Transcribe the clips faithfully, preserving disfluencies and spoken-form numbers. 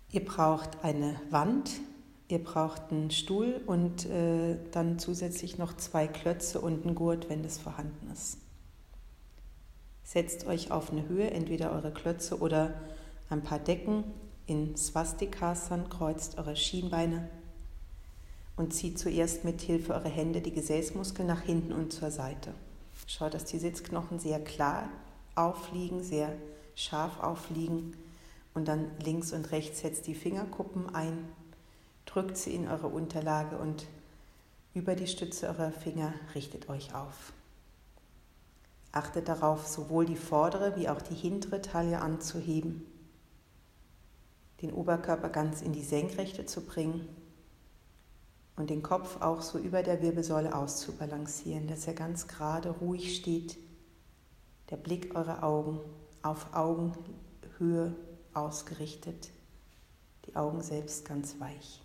Ihr braucht eine Wand, ihr braucht einen Stuhl und äh, dann zusätzlich noch zwei Klötze und einen Gurt, wenn das vorhanden ist. Setzt euch auf eine Höhe, entweder eure Klötze oder ein paar Decken in Swastikasan, kreuzt eure Schienbeine und zieht zuerst mit Hilfe eurer Hände die Gesäßmuskeln nach hinten und zur Seite. Schaut, dass die Sitzknochen sehr klar aufliegen, sehr scharf aufliegen. Und dann links und rechts setzt die Fingerkuppen ein, drückt sie in eure Unterlage und über die Stütze eurer Finger richtet euch auf. Achtet darauf, sowohl die vordere wie auch die hintere Taille anzuheben, den Oberkörper ganz in die Senkrechte zu bringen und den Kopf auch so über der Wirbelsäule auszubalancieren, dass er ganz gerade, ruhig steht, der Blick eurer Augen auf Augenhöhe ausgerichtet, die Augen selbst ganz weich.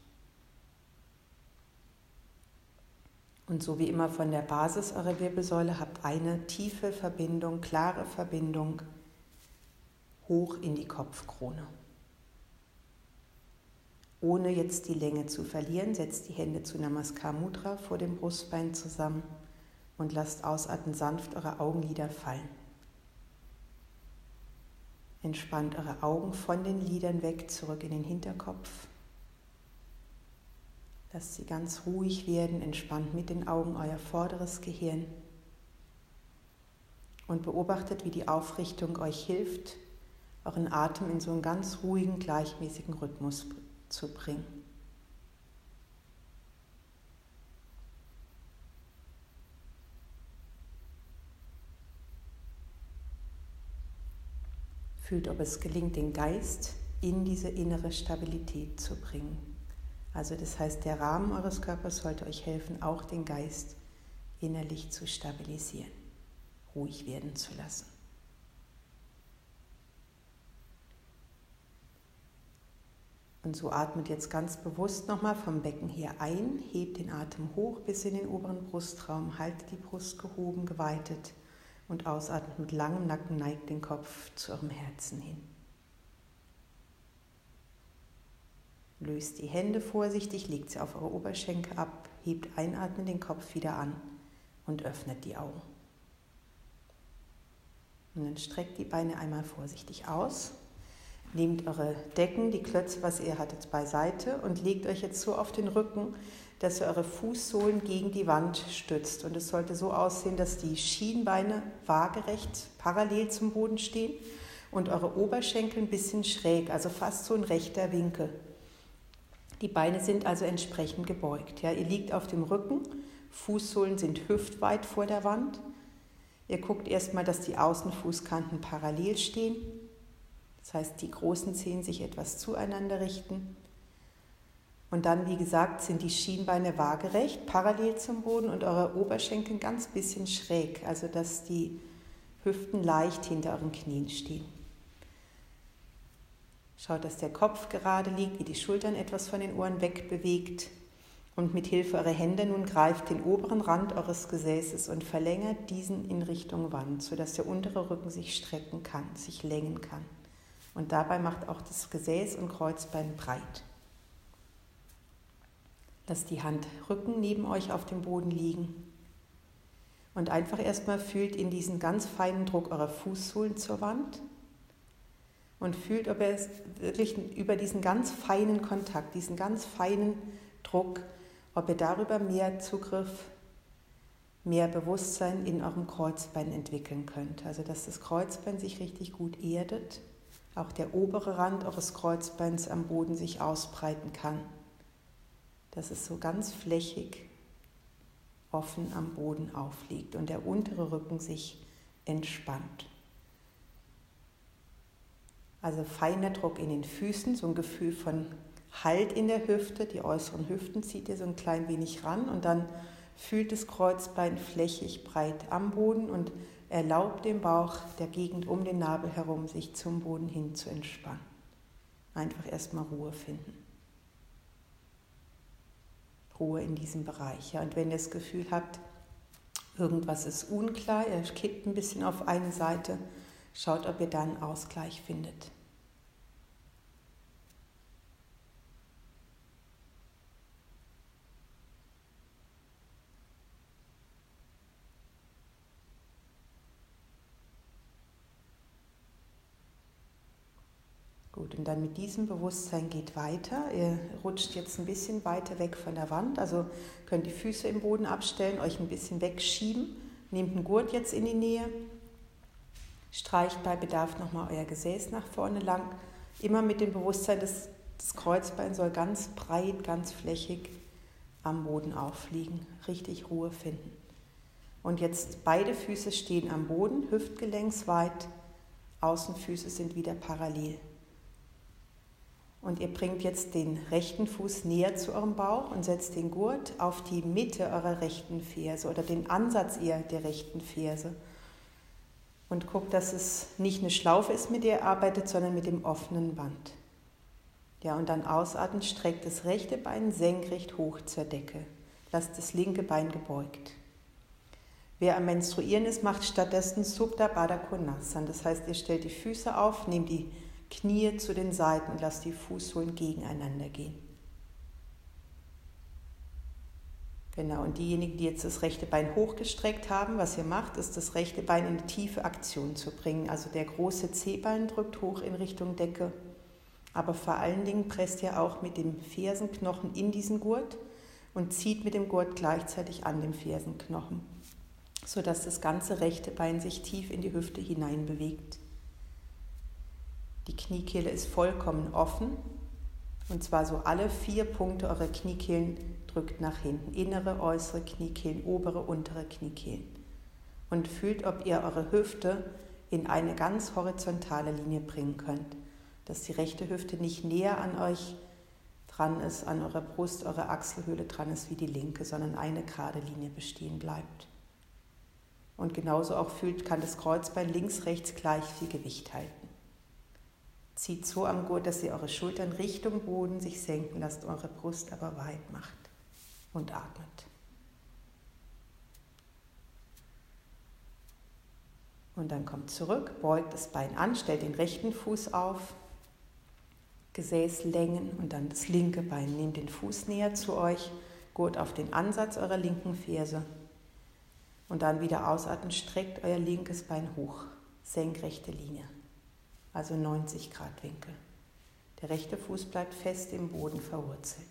Und so wie immer von der Basis eurer Wirbelsäule habt eine tiefe Verbindung, klare Verbindung hoch in die Kopfkrone. Ohne jetzt die Länge zu verlieren, setzt die Hände zu Namaskar Mudra vor dem Brustbein zusammen und lasst ausatmen sanft eure Augenlider fallen. Entspannt eure Augen von den Lidern weg, zurück in den Hinterkopf. Lasst sie ganz ruhig werden, entspannt mit den Augen euer vorderes Gehirn. Und beobachtet, wie die Aufrichtung euch hilft, euren Atem in so einen ganz ruhigen, gleichmäßigen Rhythmus zu bringen. Fühlt, ob es gelingt, den Geist in diese innere Stabilität zu bringen. Also das heißt, der Rahmen eures Körpers sollte euch helfen, auch den Geist innerlich zu stabilisieren, ruhig werden zu lassen. Und so atmet jetzt ganz bewusst nochmal vom Becken her ein, hebt den Atem hoch bis in den oberen Brustraum, haltet die Brust gehoben, geweitet. Und ausatmet mit langem Nacken, neigt den Kopf zu eurem Herzen hin. Löst die Hände vorsichtig, legt sie auf eure Oberschenkel ab, hebt einatmen den Kopf wieder an und öffnet die Augen. Und dann streckt die Beine einmal vorsichtig aus. Nehmt eure Decken, die Klötze, was ihr hattet, beiseite und legt euch jetzt so auf den Rücken, dass ihr eure Fußsohlen gegen die Wand stützt. Und es sollte so aussehen, dass die Schienbeine waagerecht parallel zum Boden stehen und eure Oberschenkel ein bisschen schräg, also fast so ein rechter Winkel. Die Beine sind also entsprechend gebeugt. Ja, ihr liegt auf dem Rücken, Fußsohlen sind hüftweit vor der Wand. Ihr guckt erstmal, dass die Außenfußkanten parallel stehen. Das heißt, die großen Zehen sich etwas zueinander richten. Und dann, wie gesagt, sind die Schienbeine waagerecht, parallel zum Boden und eure Oberschenkel ein ganz bisschen schräg, also dass die Hüften leicht hinter euren Knien stehen. Schaut, dass der Kopf gerade liegt, wie die Schultern etwas von den Ohren wegbewegt. Und mit Hilfe eurer Hände nun greift den oberen Rand eures Gesäßes und verlängert diesen in Richtung Wand, sodass der untere Rücken sich strecken kann, sich längen kann. Und dabei macht auch das Gesäß und Kreuzbein breit. Lasst die Handrücken neben euch auf dem Boden liegen. Und einfach erstmal fühlt in diesen ganz feinen Druck eurer Fußsohlen zur Wand. Und fühlt, ob ihr es wirklich über diesen ganz feinen Kontakt, diesen ganz feinen Druck, ob ihr darüber mehr Zugriff, mehr Bewusstsein in eurem Kreuzbein entwickeln könnt. Also dass das Kreuzbein sich richtig gut erdet, auch der obere Rand eures Kreuzbeins am Boden sich ausbreiten kann. Dass es so ganz flächig, offen am Boden aufliegt und der untere Rücken sich entspannt. Also feiner Druck in den Füßen, so ein Gefühl von Halt in der Hüfte, die äußeren Hüften zieht ihr so ein klein wenig ran und dann fühlt das Kreuzbein flächig breit am Boden und erlaubt dem Bauch, der Gegend um den Nabel herum, sich zum Boden hin zu entspannen. Einfach erstmal Ruhe finden. Ruhe in diesem Bereich. Ja. Und wenn ihr das Gefühl habt, irgendwas ist unklar, ihr kippt ein bisschen auf eine Seite, schaut, ob ihr dann Ausgleich findet. Gut, und dann mit diesem Bewusstsein geht weiter. Ihr rutscht jetzt ein bisschen weiter weg von der Wand, also könnt die Füße im Boden abstellen, euch ein bisschen wegschieben. Nehmt einen Gurt jetzt in die Nähe. Streicht bei Bedarf nochmal euer Gesäß nach vorne lang. Immer mit dem Bewusstsein, dass das Kreuzbein soll ganz breit, ganz flächig am Boden aufliegen. Richtig Ruhe finden. Und jetzt beide Füße stehen am Boden, hüftgelenksweit. Außenfüße sind wieder parallel. Und ihr bringt jetzt den rechten Fuß näher zu eurem Bauch und setzt den Gurt auf die Mitte eurer rechten Ferse oder den Ansatz eher der rechten Ferse. Und guckt, dass es nicht eine Schlaufe ist, mit der ihr arbeitet, sondern mit dem offenen Band. Ja, und dann ausatmen, streckt das rechte Bein senkrecht hoch zur Decke. Lasst das linke Bein gebeugt. Wer am Menstruieren ist, macht stattdessen Supta Baddha Konasana. Das heißt, ihr stellt die Füße auf, nehmt die Knie zu den Seiten und lasst die Fußsohlen gegeneinander gehen. Genau, und diejenigen, die jetzt das rechte Bein hochgestreckt haben, was ihr macht, ist das rechte Bein in eine tiefe Aktion zu bringen. Also der große Zehballen drückt hoch in Richtung Decke, aber vor allen Dingen presst ihr auch mit dem Fersenknochen in diesen Gurt und zieht mit dem Gurt gleichzeitig an dem Fersenknochen, sodass das ganze rechte Bein sich tief in die Hüfte hinein bewegt. Die Kniekehle ist vollkommen offen, und zwar so alle vier Punkte eurer Kniekehlen drückt nach hinten. Innere, äußere Kniekehlen, obere, untere Kniekehlen. Und fühlt, ob ihr eure Hüfte in eine ganz horizontale Linie bringen könnt. Dass die rechte Hüfte nicht näher an euch dran ist, an eurer Brust, eurer Achselhöhle dran ist wie die linke, sondern eine gerade Linie bestehen bleibt. Und genauso auch fühlt, kann das Kreuzbein links, rechts gleich viel Gewicht halten. Zieht so am Gurt, dass ihr eure Schultern Richtung Boden sich senken lasst, eure Brust aber weit macht. Und atmet. Und dann kommt zurück, beugt das Bein an, stellt den rechten Fuß auf, Gesäß längen und dann das linke Bein. Nehmt den Fuß näher zu euch, Gurt auf den Ansatz eurer linken Ferse. Und dann wieder ausatmen, streckt euer linkes Bein hoch, senkrechte Linie, also neunzig Grad Winkel. Der rechte Fuß bleibt fest im Boden verwurzelt.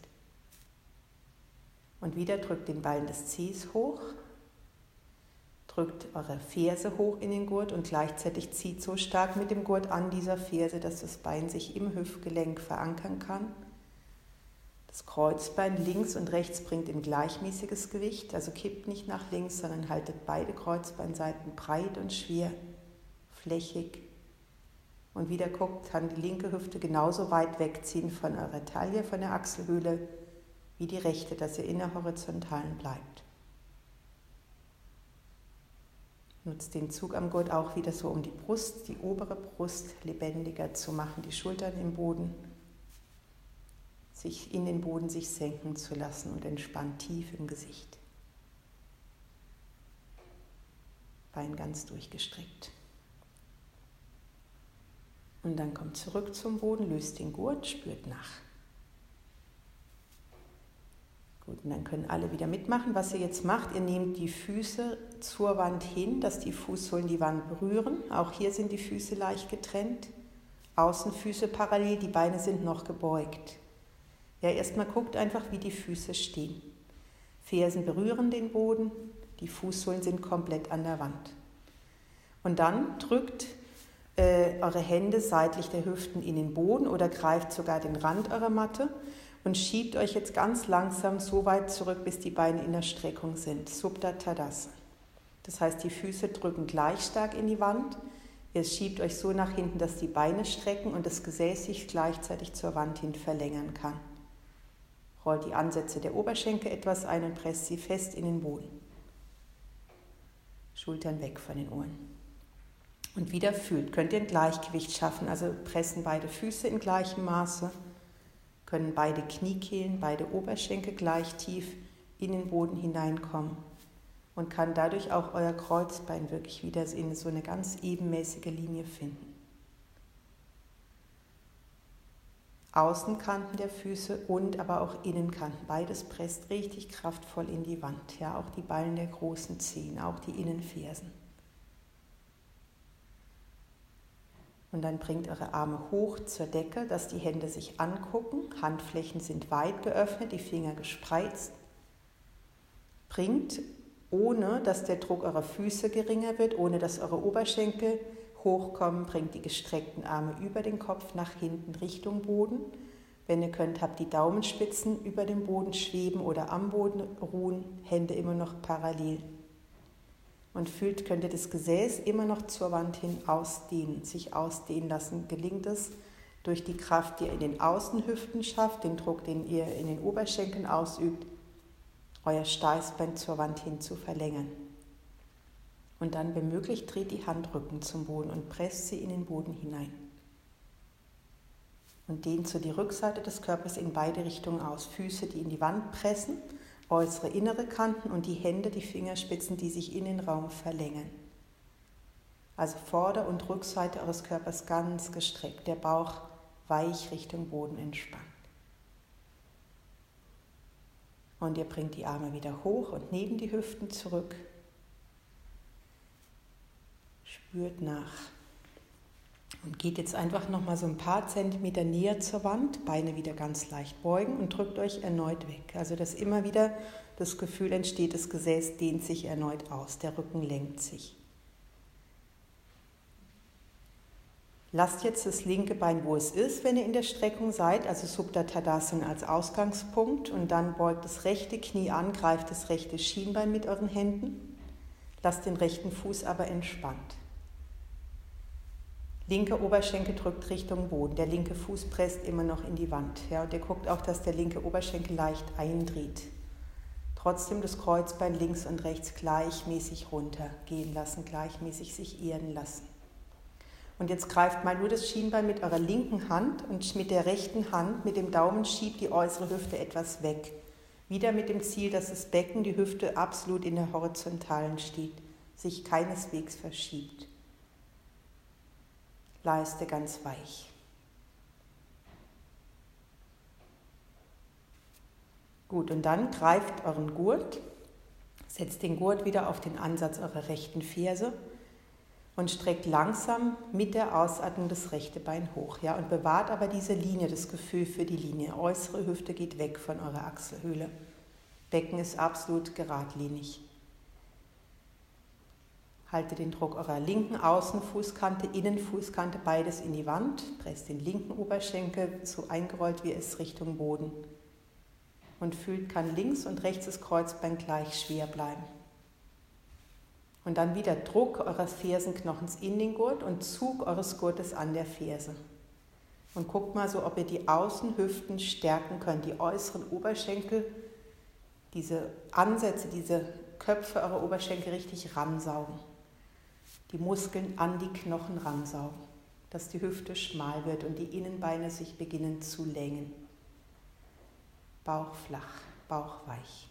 Und wieder drückt den Ballen des Zehs hoch, drückt eure Ferse hoch in den Gurt und gleichzeitig zieht so stark mit dem Gurt an dieser Ferse, dass das Bein sich im Hüftgelenk verankern kann. Das Kreuzbein links und rechts bringt ein gleichmäßiges Gewicht, also kippt nicht nach links, sondern haltet beide Kreuzbeinseiten breit und schwer, flächig. Und wieder guckt, kann die linke Hüfte genauso weit wegziehen von eurer Taille, von der Achselhöhle, wie die rechte, dass ihr in der Horizontalen bleibt. Nutzt den Zug am Gurt auch wieder so, um die Brust, die obere Brust lebendiger zu machen, die Schultern im Boden, sich in den Boden sich senken zu lassen und entspannt tief im Gesicht. Bein ganz durchgestreckt. Und dann kommt zurück zum Boden, löst den Gurt, spürt nach. Gut, und dann können alle wieder mitmachen, was ihr jetzt macht. Ihr nehmt die Füße zur Wand hin, dass die Fußsohlen die Wand berühren. Auch hier sind die Füße leicht getrennt. Außenfüße parallel, die Beine sind noch gebeugt. Ja, erstmal guckt einfach, wie die Füße stehen. Fersen berühren den Boden, die Fußsohlen sind komplett an der Wand. Und dann drückt äh, eure Hände seitlich der Hüften in den Boden oder greift sogar den Rand eurer Matte und schiebt euch jetzt ganz langsam so weit zurück, bis die Beine in der Streckung sind. Supta Tadasana. Das heißt, die Füße drücken gleich stark in die Wand. Ihr schiebt euch so nach hinten, dass die Beine strecken und das Gesäß sich gleichzeitig zur Wand hin verlängern kann. Rollt die Ansätze der Oberschenkel etwas ein und presst sie fest in den Boden. Schultern weg von den Ohren. Und wieder fühlt. Könnt ihr ein Gleichgewicht schaffen, also pressen beide Füße in gleichem Maße. Können beide Kniekehlen, beide Oberschenkel gleich tief in den Boden hineinkommen und kann dadurch auch euer Kreuzbein wirklich wieder in so eine ganz ebenmäßige Linie finden. Außenkanten der Füße und aber auch Innenkanten, beides presst richtig kraftvoll in die Wand, ja, auch die Ballen der großen Zehen, auch die Innenfersen. Und dann bringt eure Arme hoch zur Decke, dass die Hände sich angucken. Handflächen sind weit geöffnet, die Finger gespreizt. Bringt, ohne dass der Druck eurer Füße geringer wird, ohne dass eure Oberschenkel hochkommen, bringt die gestreckten Arme über den Kopf nach hinten Richtung Boden. Wenn ihr könnt, habt die Daumenspitzen über dem Boden schweben oder am Boden ruhen, Hände immer noch parallel. Und fühlt, könnt ihr das Gesäß immer noch zur Wand hin ausdehnen, sich ausdehnen lassen. Gelingt es durch die Kraft, die ihr in den Außenhüften schafft, den Druck, den ihr in den Oberschenkeln ausübt, euer Steißbein zur Wand hin zu verlängern. Und dann, wenn möglich, dreht die Handrücken zum Boden und presst sie in den Boden hinein. Und dehnt so die Rückseite des Körpers in beide Richtungen aus. Füße, die in die Wand pressen, äußere innere Kanten und die Hände, die Fingerspitzen, die sich in den Raum verlängern. Also Vorder- und Rückseite eures Körpers ganz gestreckt, der Bauch weich Richtung Boden entspannt. Und ihr bringt die Arme wieder hoch und neben die Hüften zurück. Spürt nach. Und geht jetzt einfach nochmal so ein paar Zentimeter näher zur Wand, Beine wieder ganz leicht beugen und drückt euch erneut weg. Also dass immer wieder das Gefühl entsteht, das Gesäß dehnt sich erneut aus, der Rücken lenkt sich. Lasst jetzt das linke Bein, wo es ist, wenn ihr in der Streckung seid, also Supta Tadasana als Ausgangspunkt, und dann beugt das rechte Knie an, greift das rechte Schienbein mit euren Händen, lasst den rechten Fuß aber entspannt. Linker Oberschenkel drückt Richtung Boden, der linke Fuß presst immer noch in die Wand. Ja, und ihr guckt auch, dass der linke Oberschenkel leicht eindreht. Trotzdem das Kreuzbein links und rechts gleichmäßig runtergehen lassen, gleichmäßig sich erden lassen. Und jetzt greift mal nur das Schienbein mit eurer linken Hand und mit der rechten Hand, mit dem Daumen schiebt die äußere Hüfte etwas weg. Wieder mit dem Ziel, dass das Becken, die Hüfte absolut in der Horizontalen steht, sich keineswegs verschiebt. Leiste ganz weich. Gut, und dann greift euren Gurt, setzt den Gurt wieder auf den Ansatz eurer rechten Ferse und streckt langsam mit der Ausatmung das rechte Bein hoch. Ja, und bewahrt aber diese Linie, das Gefühl für die Linie. Äußere Hüfte geht weg von eurer Achselhöhle. Becken ist absolut geradlinig. Haltet den Druck eurer linken Außenfußkante, Innenfußkante, beides in die Wand. Presst den linken Oberschenkel so eingerollt, wie es Richtung Boden. Und fühlt, kann links und rechts das Kreuzbein gleich schwer bleiben. Und dann wieder Druck eures Fersenknochens in den Gurt und Zug eures Gurtes an der Ferse. Und guckt mal so, ob ihr die Außenhüften stärken könnt, die äußeren Oberschenkel, diese Ansätze, diese Köpfe eurer Oberschenkel richtig ransaugen. Die Muskeln an die Knochen ransaugen, dass die Hüfte schmal wird und die Innenbeine sich beginnen zu längen. Bauch flach, Bauch weich.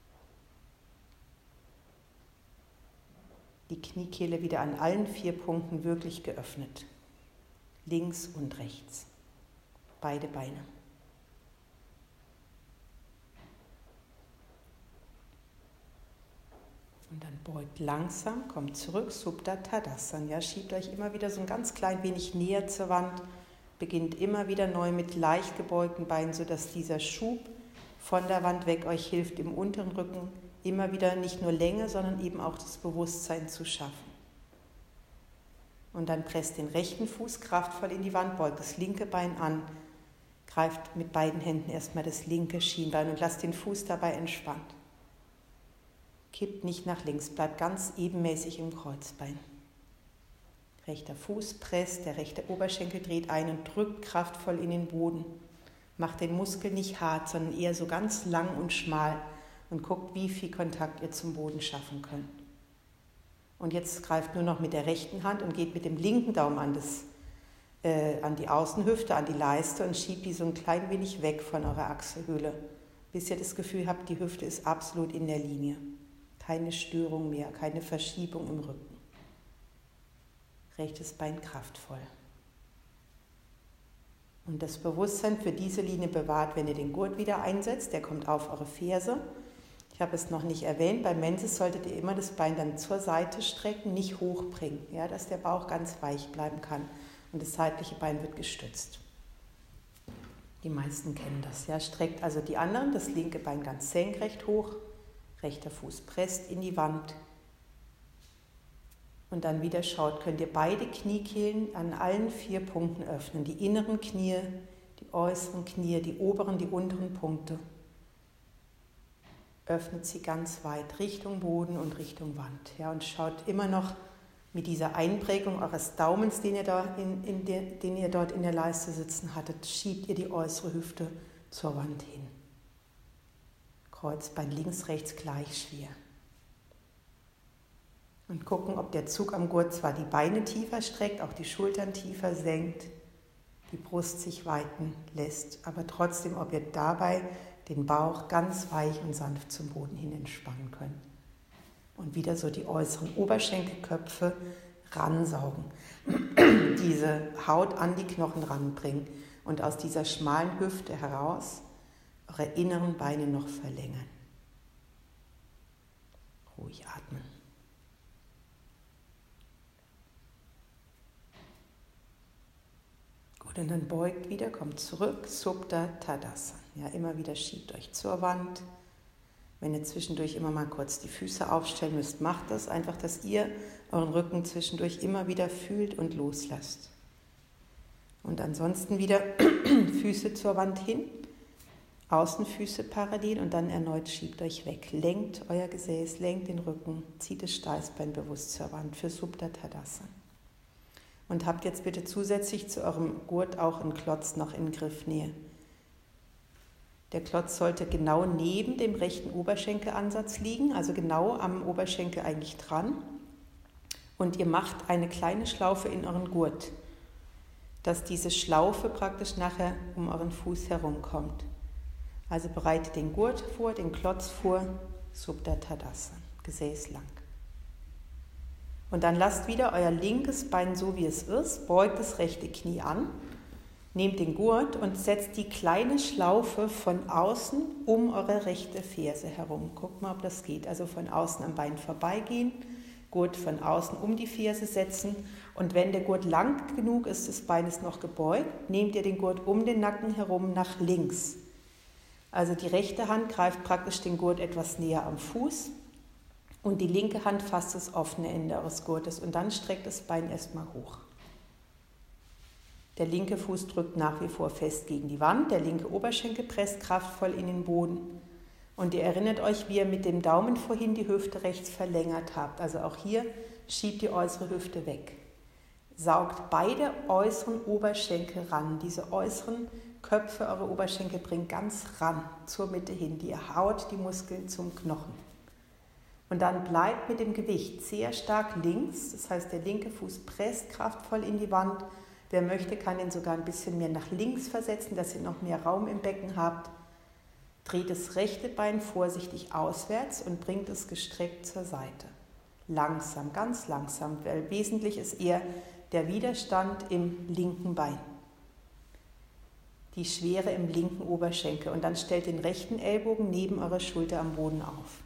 Die Kniekehle wieder an allen vier Punkten wirklich geöffnet. Links und rechts. Beide Beine. Und dann beugt langsam, kommt zurück, Supta Tadasana. Ja, schiebt euch immer wieder so ein ganz klein wenig näher zur Wand, beginnt immer wieder neu mit leicht gebeugten Beinen, sodass dieser Schub von der Wand weg euch hilft, im unteren Rücken immer wieder nicht nur Länge, sondern eben auch das Bewusstsein zu schaffen. Und dann presst den rechten Fuß kraftvoll in die Wand, beugt das linke Bein an, greift mit beiden Händen erstmal das linke Schienbein und lasst den Fuß dabei entspannt. Kippt nicht nach links, bleibt ganz ebenmäßig im Kreuzbein. Rechter Fuß presst, der rechte Oberschenkel dreht ein und drückt kraftvoll in den Boden. Macht den Muskel nicht hart, sondern eher so ganz lang und schmal und guckt, wie viel Kontakt ihr zum Boden schaffen könnt. Und jetzt greift nur noch mit der rechten Hand und geht mit dem linken Daumen an, das, äh, an die Außenhüfte, an die Leiste und schiebt die so ein klein wenig weg von eurer Achselhöhle, bis ihr das Gefühl habt, die Hüfte ist absolut in der Linie. Keine Störung mehr, keine Verschiebung im Rücken. Rechtes Bein kraftvoll. Und das Bewusstsein für diese Linie bewahrt, wenn ihr den Gurt wieder einsetzt, der kommt auf eure Ferse. Ich habe es noch nicht erwähnt, beim Menses solltet ihr immer das Bein dann zur Seite strecken, nicht hochbringen, ja, dass der Bauch ganz weich bleiben kann. und das seitliche Bein wird gestützt. Die meisten kennen das. Ja. Streckt also die anderen, das linke Bein ganz senkrecht hoch, rechter Fuß presst in die Wand. Und dann wieder schaut, könnt ihr beide Kniekehlen an allen vier Punkten öffnen. Die inneren Knie, die äußeren Knie, die oberen, die unteren Punkte. Öffnet sie ganz weit Richtung Boden und Richtung Wand. Ja, und schaut immer noch mit dieser Einprägung eures Daumens, den ihr, da in, in der, den ihr dort in der Leiste sitzen hattet, schiebt ihr die äußere Hüfte zur Wand hin. Kreuzbein links, rechts gleich schwer. Und gucken, ob der Zug am Gurt zwar die Beine tiefer streckt, auch die Schultern tiefer senkt, die Brust sich weiten lässt, aber trotzdem, ob ihr dabei den Bauch ganz weich und sanft zum Boden hin entspannen könnt. Und wieder so die äußeren Oberschenkelköpfe ransaugen, diese Haut an die Knochen ranbringen und aus dieser schmalen Hüfte heraus eure inneren Beine noch verlängern. Ruhig atmen. Gut, und dann beugt wieder, kommt zurück, Supta Tadasana. Ja, immer wieder schiebt euch zur Wand. Wenn ihr zwischendurch immer mal kurz die Füße aufstellen müsst, macht das einfach, dass ihr euren Rücken zwischendurch immer wieder fühlt und loslasst. Und ansonsten wieder Füße zur Wand hin, Außenfüße parallel und dann erneut schiebt euch weg. Lenkt euer Gesäß, lenkt den Rücken, zieht das Steißbein bewusst zur Wand für Supta Tadasana. Und habt jetzt bitte zusätzlich zu eurem Gurt auch einen Klotz noch in Griffnähe. Der Klotz sollte genau neben dem rechten Oberschenkelansatz liegen, also genau am Oberschenkel eigentlich dran. Und ihr macht eine kleine Schlaufe in euren Gurt, dass diese Schlaufe praktisch nachher um euren Fuß herumkommt. Also bereitet den Gurt vor, den Klotz vor, Supta Tadasana, Gesäß lang. Und dann lasst wieder euer linkes Bein so, wie es ist, beugt das rechte Knie an. Nehmt den Gurt und setzt die kleine Schlaufe von außen um eure rechte Ferse herum. Guckt mal, ob das geht. Also von außen am Bein vorbeigehen, Gurt von außen um die Ferse setzen. Und wenn der Gurt lang genug ist, das Bein ist noch gebeugt, nehmt ihr den Gurt um den Nacken herum nach links. Also die rechte Hand greift praktisch den Gurt etwas näher am Fuß und die linke Hand fasst das offene Ende eures Gurtes und dann streckt das Bein erstmal hoch. Der linke Fuß drückt nach wie vor fest gegen die Wand, der linke Oberschenkel presst kraftvoll in den Boden. Und ihr erinnert euch, wie ihr mit dem Daumen vorhin die Hüfte rechts verlängert habt. Also auch hier schiebt die äußere Hüfte weg. Saugt beide äußeren Oberschenkel ran. Diese äußeren Köpfe eurer Oberschenkel bringt ganz ran zur Mitte hin. Die haut die Muskeln zum Knochen. Und dann bleibt mit dem Gewicht sehr stark links. Das heißt, der linke Fuß presst kraftvoll in die Wand. Wer möchte, kann ihn sogar ein bisschen mehr nach links versetzen, dass ihr noch mehr Raum im Becken habt. Dreht das rechte Bein vorsichtig auswärts und bringt es gestreckt zur Seite. Langsam, ganz langsam, weil wesentlich ist eher der Widerstand im linken Bein. Die Schwere im linken Oberschenkel. Und dann stellt den rechten Ellbogen neben eurer Schulter am Boden auf.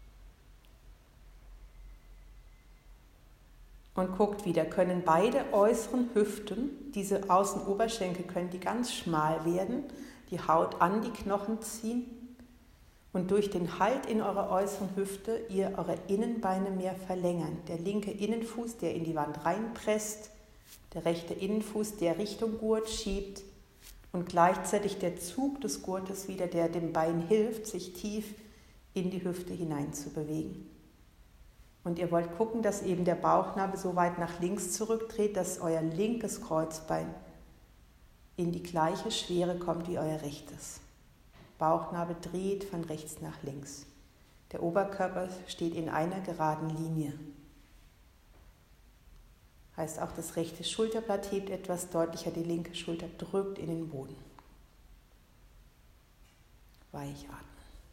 Und guckt wieder, können beide äußeren Hüften, diese Außenoberschenkel, können die ganz schmal werden, die Haut an die Knochen ziehen und durch den Halt in eurer äußeren Hüfte ihr eure Innenbeine mehr verlängern. Der linke Innenfuß, der in die Wand reinpresst, der rechte Innenfuß, der Richtung Gurt schiebt und gleichzeitig der Zug des Gurtes wieder, der dem Bein hilft, sich tief in die Hüfte hinein zu bewegen. Und ihr wollt gucken, dass eben der Bauchnabel so weit nach links zurückdreht, dass euer linkes Kreuzbein in die gleiche Schwere kommt wie euer rechtes. Bauchnabel dreht von rechts nach links. Der Oberkörper steht in einer geraden Linie. Heißt auch, das rechte Schulterblatt hebt etwas deutlicher, die linke Schulter drückt in den Boden. Weich atmen.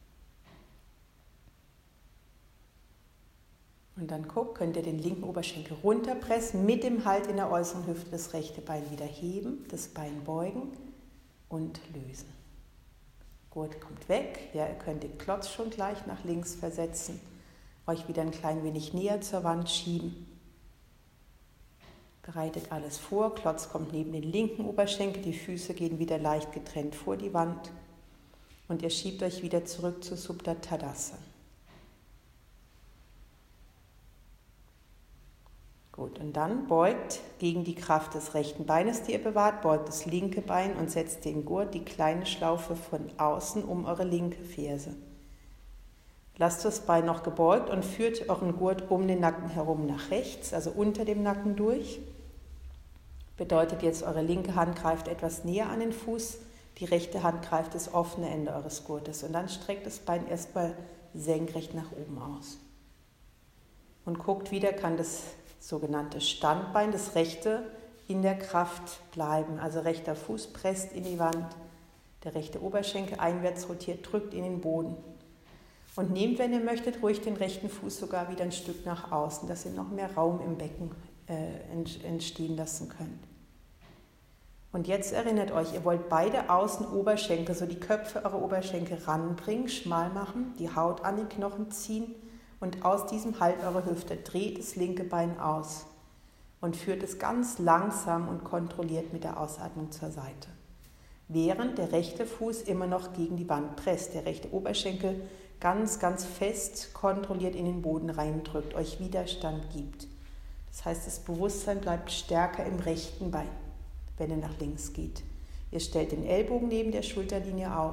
Und dann guckt, könnt ihr den linken Oberschenkel runterpressen, mit dem Halt in der äußeren Hüfte das rechte Bein wieder heben, das Bein beugen und lösen. Gurt kommt weg, ja, ihr könnt den Klotz schon gleich nach links versetzen, euch wieder ein klein wenig näher zur Wand schieben. Bereitet alles vor, Klotz kommt neben den linken Oberschenkel, die Füße gehen wieder leicht getrennt vor die Wand und ihr schiebt euch wieder zurück zu Supta Tadasana. Gut, und dann beugt gegen die Kraft des rechten Beines, die ihr bewahrt, beugt das linke Bein und setzt den Gurt, die kleine Schlaufe von außen um eure linke Ferse. Lasst das Bein noch gebeugt und führt euren Gurt um den Nacken herum nach rechts, also unter dem Nacken durch. Bedeutet jetzt, eure linke Hand greift etwas näher an den Fuß, die rechte Hand greift das offene Ende eures Gurtes und dann streckt das Bein erstmal senkrecht nach oben aus. Und guckt wieder, kann das sogenannte Standbein, das rechte, in der Kraft bleiben. Also rechter Fuß presst in die Wand, der rechte Oberschenkel einwärts rotiert, drückt in den Boden. Und nehmt, wenn ihr möchtet, ruhig den rechten Fuß sogar wieder ein Stück nach außen, dass ihr noch mehr Raum im Becken äh, entstehen lassen könnt. Und jetzt erinnert euch, ihr wollt beide Außenoberschenkel, so die Köpfe eurer Oberschenkel ranbringen, schmal machen, die Haut an den Knochen ziehen und aus diesem Halt eurer Hüfte dreht das linke Bein aus und führt es ganz langsam und kontrolliert mit der Ausatmung zur Seite. Während der rechte Fuß immer noch gegen die Wand presst, der rechte Oberschenkel ganz, ganz fest kontrolliert in den Boden reindrückt, euch Widerstand gibt. Das heißt, das Bewusstsein bleibt stärker im rechten Bein, wenn ihr nach links geht. Ihr stellt den Ellbogen neben der Schulterlinie auf,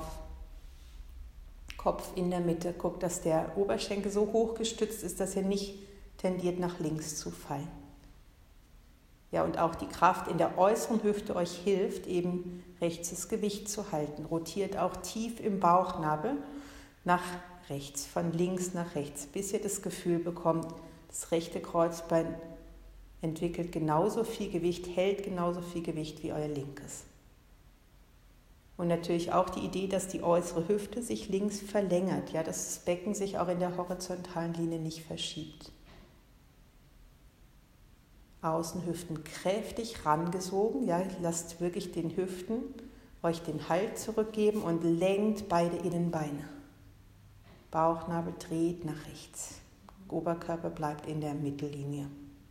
Kopf in der Mitte, guckt, dass der Oberschenkel so hoch gestützt ist, dass er nicht tendiert, nach links zu fallen. Ja, und auch die Kraft in der äußeren Hüfte euch hilft, eben rechts das Gewicht zu halten. Rotiert auch tief im Bauchnabel nach rechts, von links nach rechts, bis ihr das Gefühl bekommt, das rechte Kreuzbein entwickelt genauso viel Gewicht, hält genauso viel Gewicht wie euer linkes. Und natürlich auch die Idee, dass die äußere Hüfte sich links verlängert, ja, dass das Becken sich auch in der horizontalen Linie nicht verschiebt. Außenhüften kräftig rangesogen, ja, lasst wirklich den Hüften euch den Halt zurückgeben und lenkt beide Innenbeine. Bauchnabel dreht nach rechts, Oberkörper bleibt in der Mittellinie.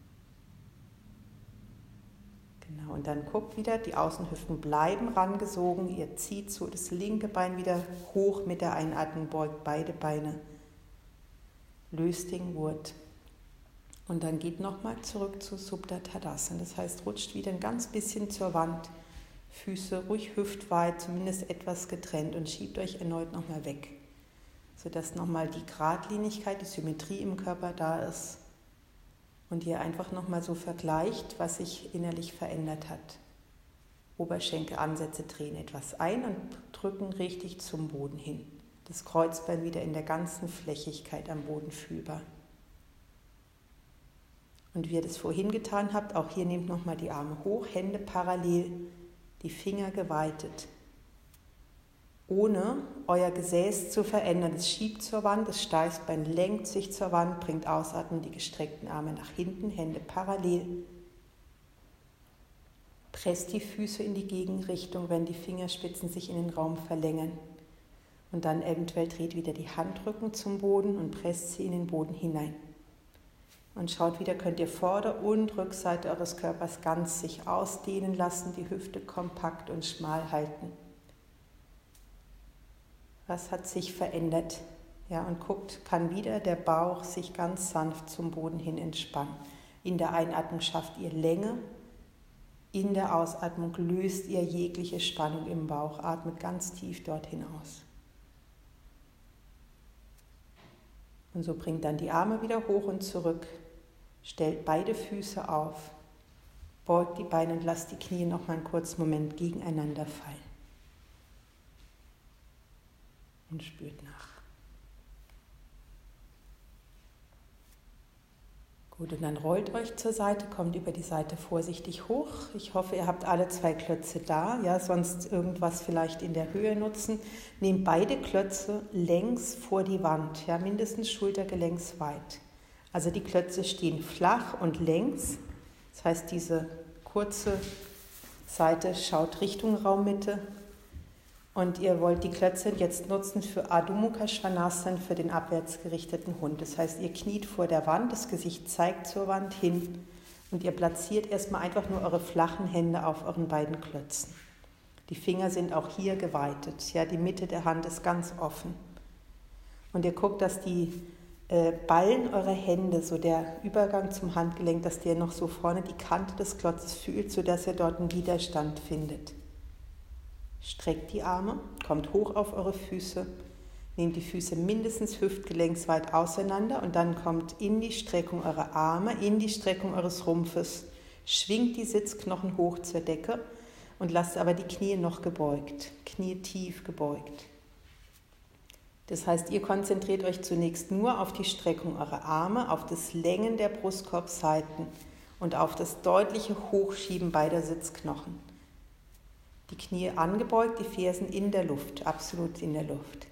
Genau, und dann guckt wieder, die Außenhüften bleiben rangesogen, ihr zieht so das linke Bein wieder hoch mit der Einatmung, beugt beide Beine, löst den Gurt. Und dann geht nochmal zurück zu Supta Tadasana, das heißt, rutscht wieder ein ganz bisschen zur Wand, Füße ruhig hüftweit, zumindest etwas getrennt und schiebt euch erneut nochmal weg, sodass nochmal die Geradlinigkeit, die Symmetrie im Körper da ist und ihr einfach nochmal so vergleicht, was sich innerlich verändert hat. Oberschenkelansätze drehen etwas ein und drücken richtig zum Boden hin. Das Kreuzbein wieder in der ganzen Flächigkeit am Boden fühlbar. Und wie ihr das vorhin getan habt, auch hier nehmt nochmal die Arme hoch, Hände parallel, die Finger geweitet. Ohne euer Gesäß zu verändern. Es schiebt zur Wand, das Steißbein lenkt sich zur Wand, bringt Ausatmen, die gestreckten Arme nach hinten, Hände parallel. Presst die Füße in die Gegenrichtung, wenn die Fingerspitzen sich in den Raum verlängern. Und dann eventuell dreht wieder die Handrücken zum Boden und presst sie in den Boden hinein. Und schaut wieder, könnt ihr Vorder- und Rückseite eures Körpers ganz sich ausdehnen lassen, die Hüfte kompakt und schmal halten. Was hat sich verändert? Ja, und guckt, kann wieder der Bauch sich ganz sanft zum Boden hin entspannen. In der Einatmung schafft ihr Länge, in der Ausatmung löst ihr jegliche Spannung im Bauch, atmet ganz tief dorthin aus. Und so bringt dann die Arme wieder hoch und zurück, stellt beide Füße auf, beugt die Beine und lasst die Knie noch mal einen kurzen Moment gegeneinander fallen. Und spürt nach. Gut, und dann rollt euch zur Seite, kommt über die Seite vorsichtig hoch. Ich hoffe, ihr habt alle zwei Klötze da, ja, sonst irgendwas vielleicht in der Höhe nutzen. Nehmt beide Klötze längs vor die Wand, ja, mindestens schultergelenksweit. Also die Klötze stehen flach und längs, das heißt, diese kurze Seite schaut Richtung Raummitte. Und ihr wollt die Klötze jetzt nutzen für Adho Mukha Svanasana, für den abwärts gerichteten Hund. Das heißt, ihr kniet vor der Wand, das Gesicht zeigt zur Wand hin Und ihr platziert erstmal einfach nur eure flachen Hände auf euren beiden Klötzen. Die Finger sind auch hier geweitet. Ja, die Mitte der Hand ist ganz offen. Und ihr guckt, dass die äh, Ballen eurer Hände, so der Übergang zum Handgelenk, dass ihr noch so vorne die Kante des Klotzes fühlt, sodass ihr dort einen Widerstand findet. Streckt die Arme, kommt hoch auf eure Füße, nehmt die Füße mindestens hüftgelenksweit auseinander und dann kommt in die Streckung eurer Arme, in die Streckung eures Rumpfes, schwingt die Sitzknochen hoch zur Decke und lasst aber die Knie noch gebeugt, Knie tief gebeugt. Das heißt, ihr konzentriert euch zunächst nur auf die Streckung eurer Arme, auf das Längen der Brustkorbseiten und auf das deutliche Hochschieben beider Sitzknochen. Die Knie angebeugt, die Fersen in der Luft, absolut in der Luft.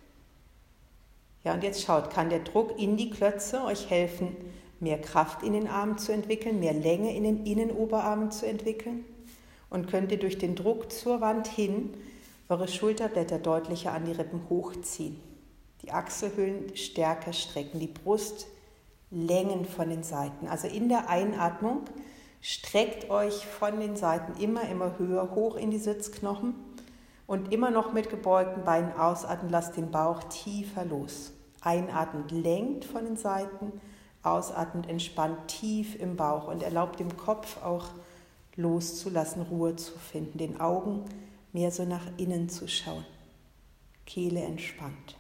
Ja, und jetzt schaut, kann der Druck in die Klötze euch helfen, mehr Kraft in den Armen zu entwickeln, mehr Länge in den Innenoberarmen zu entwickeln? Und könnt ihr durch den Druck zur Wand hin eure Schulterblätter deutlicher an die Rippen hochziehen, die Achselhöhlen stärker strecken, die Brust längen von den Seiten. Also in der Einatmung streckt euch von den Seiten immer, immer höher hoch in die Sitzknochen und immer noch mit gebeugten Beinen ausatmen, lasst den Bauch tiefer los. Einatmend lenkt von den Seiten, ausatmend entspannt tief im Bauch und erlaubt dem Kopf auch loszulassen, Ruhe zu finden, den Augen mehr so nach innen zu schauen. Kehle entspannt.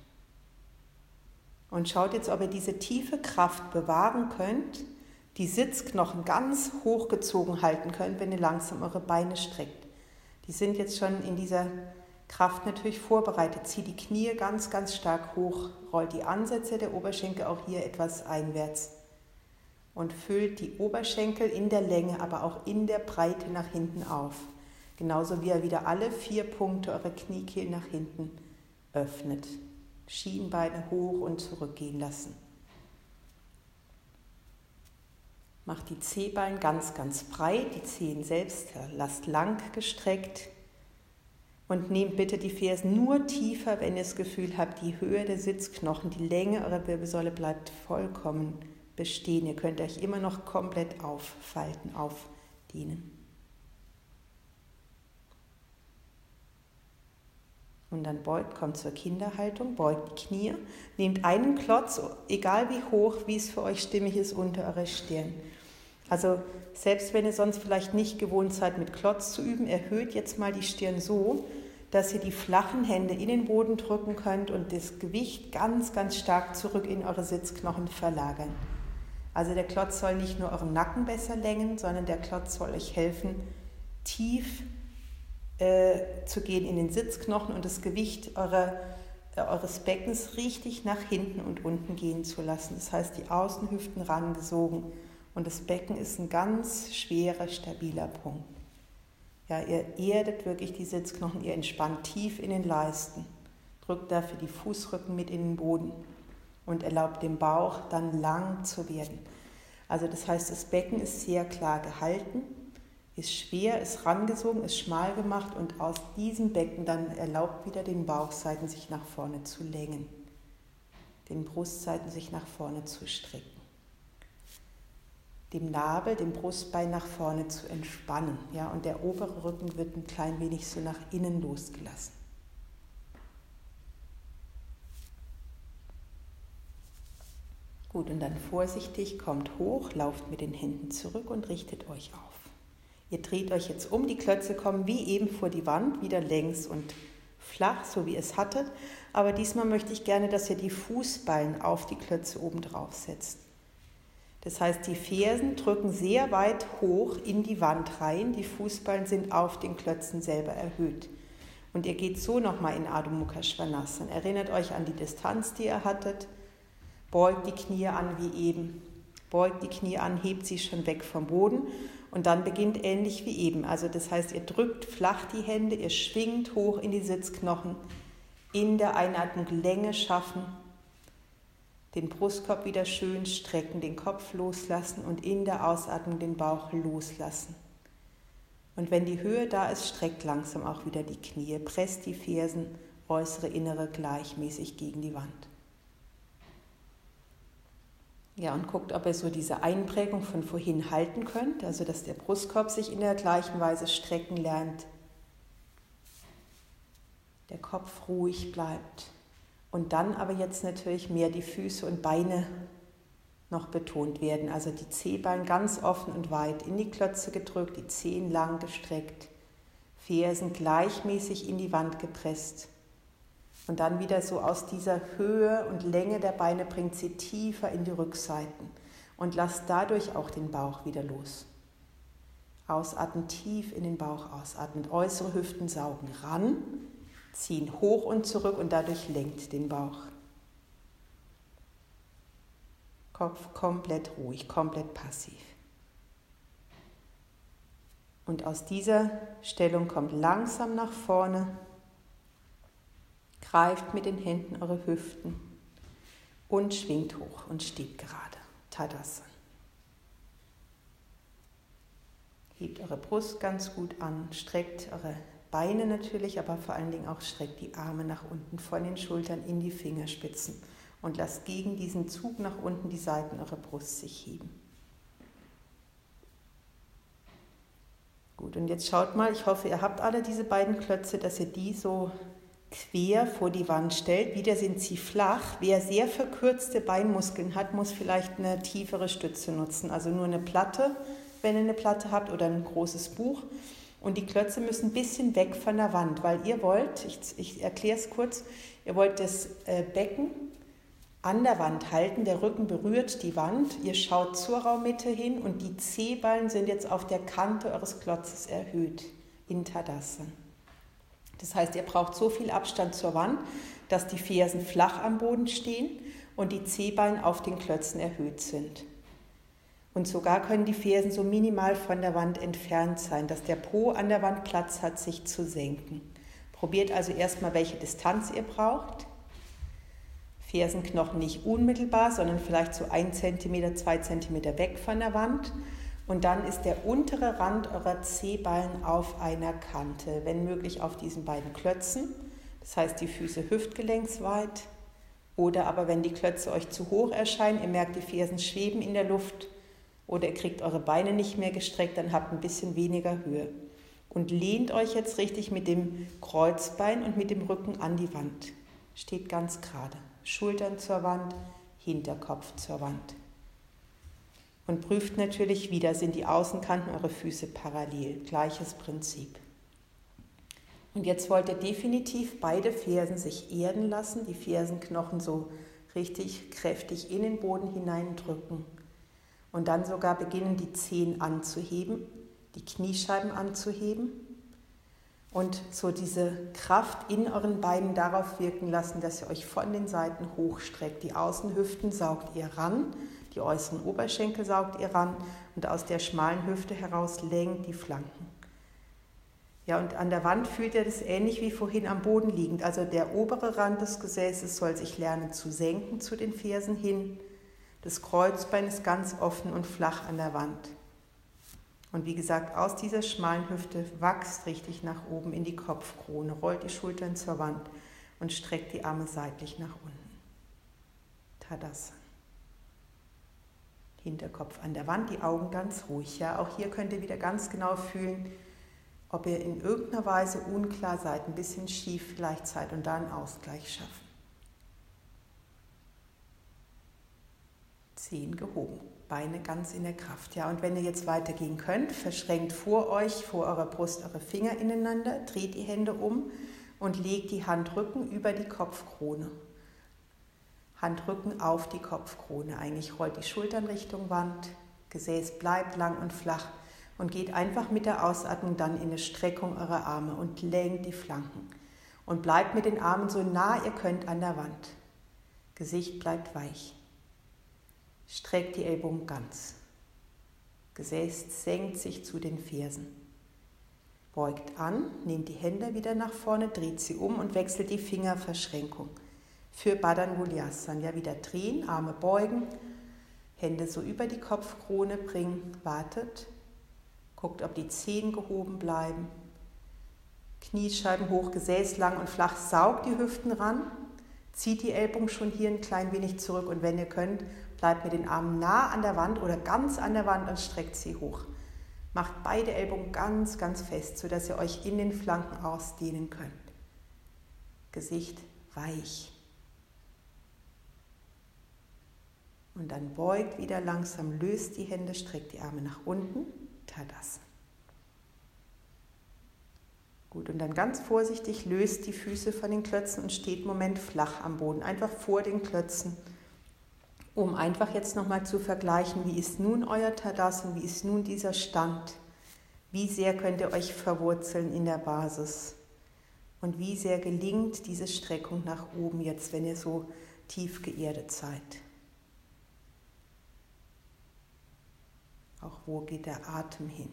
Und schaut jetzt, ob ihr diese tiefe Kraft bewahren könnt, die Sitzknochen ganz hochgezogen halten könnt, wenn ihr langsam eure Beine streckt. Die sind jetzt schon in dieser Kraft natürlich vorbereitet. Zieht die Knie ganz, ganz stark hoch, rollt die Ansätze der Oberschenkel auch hier etwas einwärts und füllt die Oberschenkel in der Länge, aber auch in der Breite nach hinten auf. Genauso wie ihr wieder alle vier Punkte eurer Kniekehlen nach hinten öffnet. Schienbeine hoch und zurückgehen lassen. Macht die Zehballen ganz, ganz breit, die Zehen selbst lasst lang gestreckt und nehmt bitte die Fersen nur tiefer, wenn ihr das Gefühl habt, die Höhe der Sitzknochen, die Länge eurer Wirbelsäule bleibt vollkommen bestehen. Ihr könnt euch immer noch komplett auffalten, aufdehnen. Und dann beugt, kommt zur Kinderhaltung, beugt die Knie, nehmt einen Klotz, egal wie hoch, wie es für euch stimmig ist, unter eure Stirn. Also selbst wenn ihr sonst vielleicht nicht gewohnt seid, mit Klotz zu üben, erhöht jetzt mal die Stirn so, dass ihr die flachen Hände in den Boden drücken könnt und das Gewicht ganz, ganz stark zurück in eure Sitzknochen verlagern. Also der Klotz soll nicht nur euren Nacken besser längen, sondern der Klotz soll euch helfen, tief zu gehen in den Sitzknochen und das Gewicht eurer, äh, eures Beckens richtig nach hinten und unten gehen zu lassen. Das heißt, die Außenhüften rangesogen und das Becken ist ein ganz schwerer, stabiler Punkt. Ja, ihr erdet wirklich die Sitzknochen, ihr entspannt tief in den Leisten, drückt dafür die Fußrücken mit in den Boden und erlaubt dem Bauch dann lang zu werden. Also das heißt, das Becken ist sehr klar gehalten, ist schwer, ist rangesogen, ist schmal gemacht und aus diesem Becken dann erlaubt wieder den Bauchseiten sich nach vorne zu längen, den Brustseiten sich nach vorne zu strecken, dem Nabel, dem Brustbein nach vorne zu entspannen, ja, und der obere Rücken wird ein klein wenig so nach innen losgelassen. Gut, und dann vorsichtig, kommt hoch, lauft mit den Händen zurück und richtet euch auf. Ihr dreht euch jetzt um, die Klötze kommen wie eben vor die Wand, wieder längs und flach, so wie ihr es hattet. Aber diesmal möchte ich gerne, dass ihr die Fußballen auf die Klötze oben drauf setzt. Das heißt, die Fersen drücken sehr weit hoch in die Wand rein, die Fußballen sind auf den Klötzen selber erhöht. Und ihr geht so nochmal in Adho Mukha Svanasana. Erinnert euch an die Distanz, die ihr hattet. Beugt die Knie an wie eben. Beugt die Knie an, hebt sie schon weg vom Boden. Und dann beginnt ähnlich wie eben. Also das heißt, ihr drückt flach die Hände, ihr schwingt hoch in die Sitzknochen, in der Einatmung Länge schaffen, den Brustkorb wieder schön strecken, den Kopf loslassen und in der Ausatmung den Bauch loslassen. Und wenn die Höhe da ist, streckt langsam auch wieder die Knie, presst die Fersen, äußere, innere gleichmäßig gegen die Wand. Ja, und guckt, ob ihr so diese Einprägung von vorhin halten könnt, also dass der Brustkorb sich in der gleichen Weise strecken lernt, der Kopf ruhig bleibt und dann aber jetzt natürlich mehr die Füße und Beine noch betont werden, also die Zehballen ganz offen und weit in die Klötze gedrückt, die Zehen lang gestreckt, Fersen gleichmäßig in die Wand gepresst. Und dann wieder so aus dieser Höhe und Länge der Beine bringt sie tiefer in die Rückseiten und lasst dadurch auch den Bauch wieder los. Ausatmen tief in den Bauch, ausatmen, äußere Hüften saugen ran, ziehen hoch und zurück und dadurch lenkt den Bauch. Kopf komplett ruhig, komplett passiv. Und aus dieser Stellung kommt langsam nach vorne. Greift mit den Händen eure Hüften und schwingt hoch und steht gerade. Tadasana. Hebt eure Brust ganz gut an, streckt eure Beine natürlich, aber vor allen Dingen auch streckt die Arme nach unten von den Schultern in die Fingerspitzen und lasst gegen diesen Zug nach unten die Seiten eurer Brust sich heben. Gut, und jetzt schaut mal, ich hoffe, ihr habt alle diese beiden Klötze, dass ihr die so quer vor die Wand stellt. Wieder sind sie flach. Wer sehr verkürzte Beinmuskeln hat, muss vielleicht eine tiefere Stütze nutzen. Also nur eine Platte, wenn ihr eine Platte habt, oder ein großes Buch. Und die Klötze müssen ein bisschen weg von der Wand, weil ihr wollt, ich, ich erkläre es kurz, ihr wollt das äh, Becken an der Wand halten. Der Rücken berührt die Wand. Ihr schaut zur Raummitte hin und die Zehballen sind jetzt auf der Kante eures Klotzes erhöht in Tadasana. Das heißt, ihr braucht so viel Abstand zur Wand, dass die Fersen flach am Boden stehen und die Zehballen auf den Klötzen erhöht sind. Und sogar können die Fersen so minimal von der Wand entfernt sein, dass der Po an der Wand Platz hat, sich zu senken. Probiert also erstmal, welche Distanz ihr braucht. Fersenknochen nicht unmittelbar, sondern vielleicht so ein Zentimeter, zwei Zentimeter weg von der Wand. Und dann ist der untere Rand eurer Zehballen auf einer Kante, wenn möglich auf diesen beiden Klötzen. Das heißt, die Füße hüftgelenksweit. Oder aber wenn die Klötze euch zu hoch erscheinen, ihr merkt, die Fersen schweben in der Luft oder ihr kriegt eure Beine nicht mehr gestreckt, dann habt ein bisschen weniger Höhe. Und lehnt euch jetzt richtig mit dem Kreuzbein und mit dem Rücken an die Wand. Steht ganz gerade. Schultern zur Wand, Hinterkopf zur Wand. Und prüft natürlich wieder, sind die Außenkanten eurer Füße parallel. Gleiches Prinzip. Und jetzt wollt ihr definitiv beide Fersen sich erden lassen, die Fersenknochen so richtig kräftig in den Boden hineindrücken. Und dann sogar beginnen, die Zehen anzuheben, die Kniescheiben anzuheben. Und so diese Kraft in euren Beinen darauf wirken lassen, dass ihr euch von den Seiten hochstreckt. Die Außenhüften saugt ihr ran. Die äußeren Oberschenkel saugt ihr ran und aus der schmalen Hüfte heraus lenkt die Flanken. Ja, und an der Wand fühlt ihr das ähnlich wie vorhin am Boden liegend. Also der obere Rand des Gesäßes soll sich lernen zu senken zu den Fersen hin. Das Kreuzbein ist ganz offen und flach an der Wand. Und wie gesagt, aus dieser schmalen Hüfte wachst richtig nach oben in die Kopfkrone, rollt die Schultern zur Wand und streckt die Arme seitlich nach unten. Tadasana. Hinterkopf an der Wand, die Augen ganz ruhig. Ja, auch hier könnt ihr wieder ganz genau fühlen, ob ihr in irgendeiner Weise unklar seid, ein bisschen schief vielleicht seid und da einen Ausgleich schaffen. Zehen gehoben, Beine ganz in der Kraft. Ja, und wenn ihr jetzt weitergehen könnt, verschränkt vor euch, vor eurer Brust eure Finger ineinander, dreht die Hände um und legt die Handrücken über die Kopfkrone. Handrücken auf die Kopfkrone. Eigentlich rollt die Schultern Richtung Wand, Gesäß bleibt lang und flach und geht einfach mit der Ausatmung dann in eine Streckung eurer Arme und lenkt die Flanken. Und bleibt mit den Armen so nah ihr könnt an der Wand. Gesicht bleibt weich. Streckt die Ellbogen ganz. Gesäß senkt sich zu den Fersen. Beugt an, nehmt die Hände wieder nach vorne, dreht sie um und wechselt die Fingerverschränkung. Für Baddha-Kolyasana, ja, wieder drehen, Arme beugen, Hände so über die Kopfkrone bringen, wartet, guckt, ob die Zehen gehoben bleiben, Kniescheiben hoch, Gesäß lang und flach, saugt die Hüften ran, Zieht die Ellbogen schon hier ein klein wenig zurück und wenn ihr könnt, bleibt mit den Armen nah an der Wand oder ganz an der Wand und streckt sie hoch. Macht beide Ellbogen ganz, ganz fest, sodass ihr euch in den Flanken ausdehnen könnt. Gesicht weich. Und dann beugt wieder langsam, löst die Hände, streckt die Arme nach unten, Tadasana. Gut, und dann ganz vorsichtig löst die Füße von den Klötzen und steht im Moment flach am Boden, einfach vor den Klötzen, um einfach jetzt nochmal zu vergleichen, wie ist nun euer Tadasana, wie ist nun dieser Stand, wie sehr könnt ihr euch verwurzeln in der Basis und wie sehr gelingt diese Streckung nach oben jetzt, wenn ihr so tief geerdet seid. Auch wo geht der Atem hin?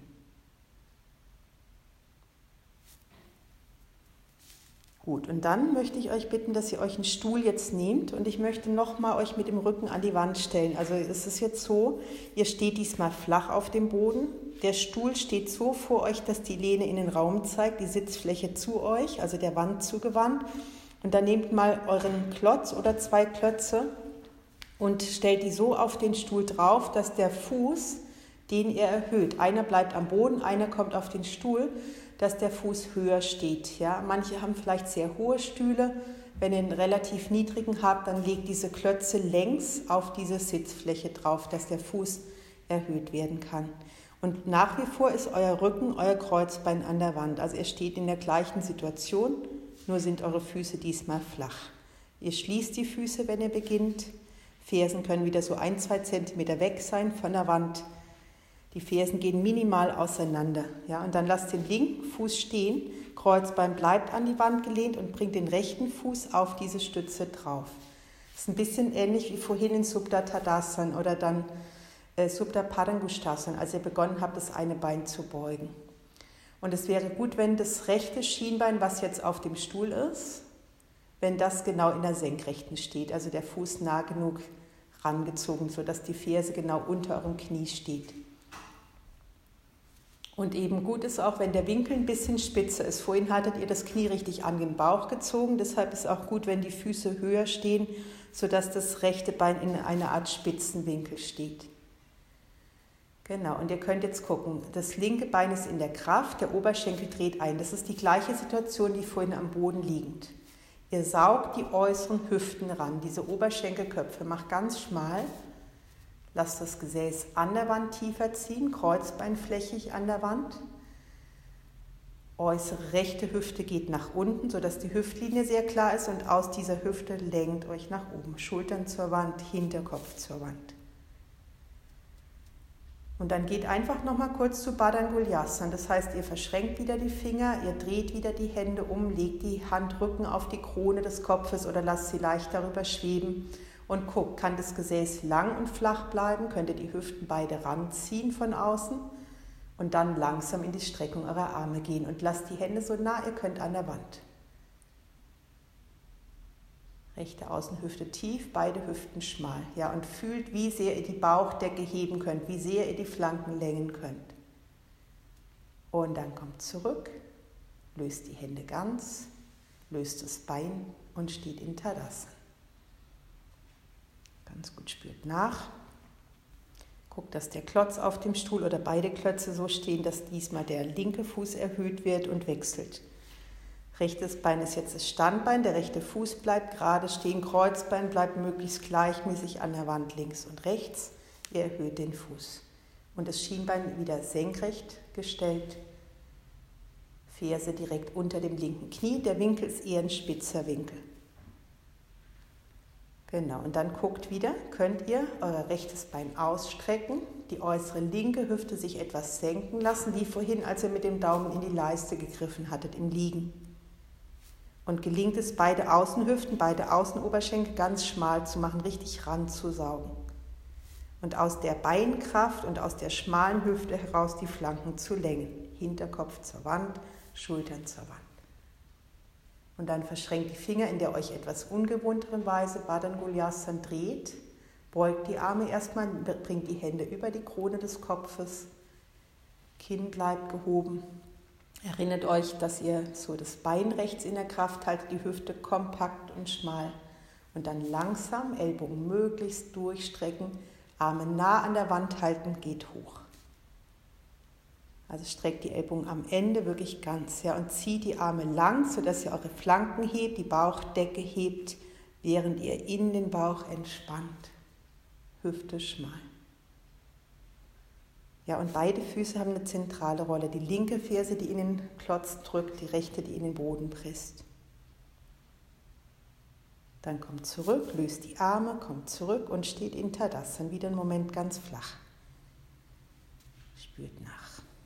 Gut, und dann möchte ich euch bitten, dass ihr euch einen Stuhl jetzt nehmt und ich möchte nochmal euch mit dem Rücken an die Wand stellen. Also es ist jetzt so, ihr steht diesmal flach auf dem Boden. Der Stuhl steht so vor euch, dass die Lehne in den Raum zeigt, die Sitzfläche zu euch, also der Wand zugewandt. Und dann nehmt mal euren Klotz oder zwei Klötze und stellt die so auf den Stuhl drauf, dass der Fuß, den ihr erhöht, einer bleibt am Boden, einer kommt auf den Stuhl, dass der Fuß höher steht. Ja? Manche haben vielleicht sehr hohe Stühle. Wenn ihr einen relativ niedrigen habt, dann legt diese Klötze längs auf diese Sitzfläche drauf, dass der Fuß erhöht werden kann. Und nach wie vor ist euer Rücken, euer Kreuzbein an der Wand. Also ihr steht in der gleichen Situation, nur sind eure Füße diesmal flach. Ihr schließt die Füße, wenn ihr beginnt. Fersen können wieder so ein, zwei Zentimeter weg sein von der Wand. Die Fersen gehen minimal auseinander. Ja, und dann lasst den linken Fuß stehen, Kreuzbein bleibt an die Wand gelehnt und bringt den rechten Fuß auf diese Stütze drauf. Das ist ein bisschen ähnlich wie vorhin in Subdha Tadasana oder dann äh, Subdha Padangusthasana, als ihr begonnen habt, das eine Bein zu beugen. Und es wäre gut, wenn das rechte Schienbein, was jetzt auf dem Stuhl ist, wenn das genau in der Senkrechten steht, also der Fuß nah genug rangezogen, sodass die Ferse genau unter eurem Knie steht. Und eben gut ist auch, wenn der Winkel ein bisschen spitzer ist. Vorhin hattet ihr das Knie richtig an den Bauch gezogen, deshalb ist auch gut, wenn die Füße höher stehen, sodass das rechte Bein in einer Art Spitzenwinkel steht. Genau, und ihr könnt jetzt gucken, das linke Bein ist in der Kraft, der Oberschenkel dreht ein. Das ist die gleiche Situation wie vorhin am Boden liegend. Ihr saugt die äußeren Hüften ran, diese Oberschenkelköpfe, macht ganz schmal. Lasst das Gesäß an der Wand tiefer ziehen, Kreuzbein flächig an der Wand. Äußere rechte Hüfte geht nach unten, sodass die Hüftlinie sehr klar ist und aus dieser Hüfte lenkt euch nach oben. Schultern zur Wand, Hinterkopf zur Wand. Und dann geht einfach nochmal kurz zu Badangulyasana. Das heißt, ihr verschränkt wieder die Finger, ihr dreht wieder die Hände um, legt die Handrücken auf die Krone des Kopfes oder lasst sie leicht darüber schweben. Und guckt, kann das Gesäß lang und flach bleiben? Könnt ihr die Hüften beide ranziehen von außen? Und dann langsam in die Streckung eurer Arme gehen. Und lasst die Hände so nah ihr könnt an der Wand. Rechte Außenhüfte tief, beide Hüften schmal. Ja, und fühlt, wie sehr ihr die Bauchdecke heben könnt, wie sehr ihr die Flanken längen könnt. Und dann kommt zurück, löst die Hände ganz, löst das Bein und steht in Tadasana. Ganz gut spürt nach. Guckt, dass der Klotz auf dem Stuhl oder beide Klötze so stehen, dass diesmal der linke Fuß erhöht wird und wechselt. Rechtes Bein ist jetzt das Standbein, der rechte Fuß bleibt gerade stehen, Kreuzbein bleibt möglichst gleichmäßig an der Wand links und rechts. Ihr erhöht den Fuß. Und das Schienbein wieder senkrecht gestellt. Ferse direkt unter dem linken Knie. Der Winkel ist eher ein spitzer Winkel. Genau, und dann guckt wieder, könnt ihr euer rechtes Bein ausstrecken, die äußere linke Hüfte sich etwas senken lassen, wie vorhin, als ihr mit dem Daumen in die Leiste gegriffen hattet im Liegen. Und gelingt es, beide Außenhüften, beide Außenoberschenkel ganz schmal zu machen, richtig ranzusaugen. Und aus der Beinkraft und aus der schmalen Hüfte heraus die Flanken zu längen. Hinterkopf zur Wand, Schultern zur Wand. Und dann verschränkt die Finger in der euch etwas ungewohnteren Weise Badangulyasana dreht, beugt die Arme erstmal, bringt die Hände über die Krone des Kopfes, Kinn bleibt gehoben. Erinnert euch, dass ihr so das Bein rechts in der Kraft haltet, die Hüfte kompakt und schmal Und dann langsam Ellbogen möglichst durchstrecken, Arme nah an der Wand halten, geht hoch. Also streckt die Ellbogen am Ende wirklich ganz, ja, und zieht die Arme lang, sodass ihr eure Flanken hebt, die Bauchdecke hebt, während ihr in den Bauch entspannt. Hüfte schmal. Ja, und beide Füße haben eine zentrale Rolle. Die linke Ferse, die in den Klotz drückt, die rechte, die in den Boden presst. Dann kommt zurück, löst die Arme, kommt zurück und steht in Tadasana. Wieder einen Moment ganz flach. Spürt nach.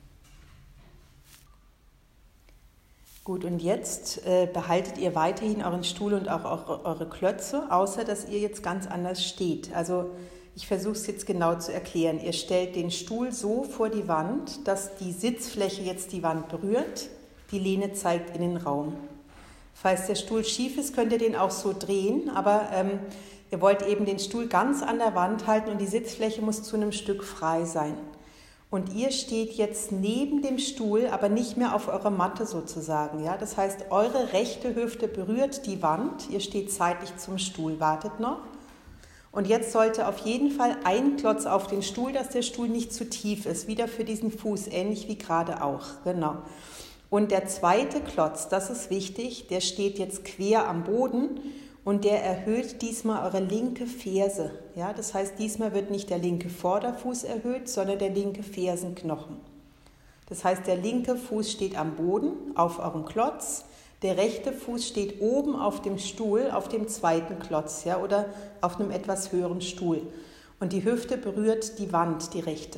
Gut, und jetzt äh, behaltet ihr weiterhin euren Stuhl und auch eure, eure Klötze, außer dass ihr jetzt ganz anders steht. Also ich versuche es jetzt genau zu erklären. Ihr stellt den Stuhl so vor die Wand, dass die Sitzfläche jetzt die Wand berührt, die Lehne zeigt in den Raum. Falls der Stuhl schief ist, könnt ihr den auch so drehen, aber ähm, ihr wollt eben den Stuhl ganz an der Wand halten und die Sitzfläche muss zu einem Stück frei sein. Und ihr steht jetzt neben dem Stuhl, aber nicht mehr auf eurer Matte sozusagen. Ja? Das heißt, eure rechte Hüfte berührt die Wand, ihr steht seitlich zum Stuhl, wartet noch. Und jetzt sollte auf jeden Fall ein Klotz auf den Stuhl, dass der Stuhl nicht zu tief ist, wieder für diesen Fuß, ähnlich wie gerade auch. Genau. Und der zweite Klotz, das ist wichtig, der steht jetzt quer am Boden. Und der erhöht diesmal eure linke Ferse. Ja, das heißt, diesmal wird nicht der linke Vorderfuß erhöht, sondern der linke Fersenknochen. Das heißt, der linke Fuß steht am Boden auf eurem Klotz, der rechte Fuß steht oben auf dem Stuhl, auf dem zweiten Klotz, ja, oder auf einem etwas höheren Stuhl. Und die Hüfte berührt die Wand, die rechte.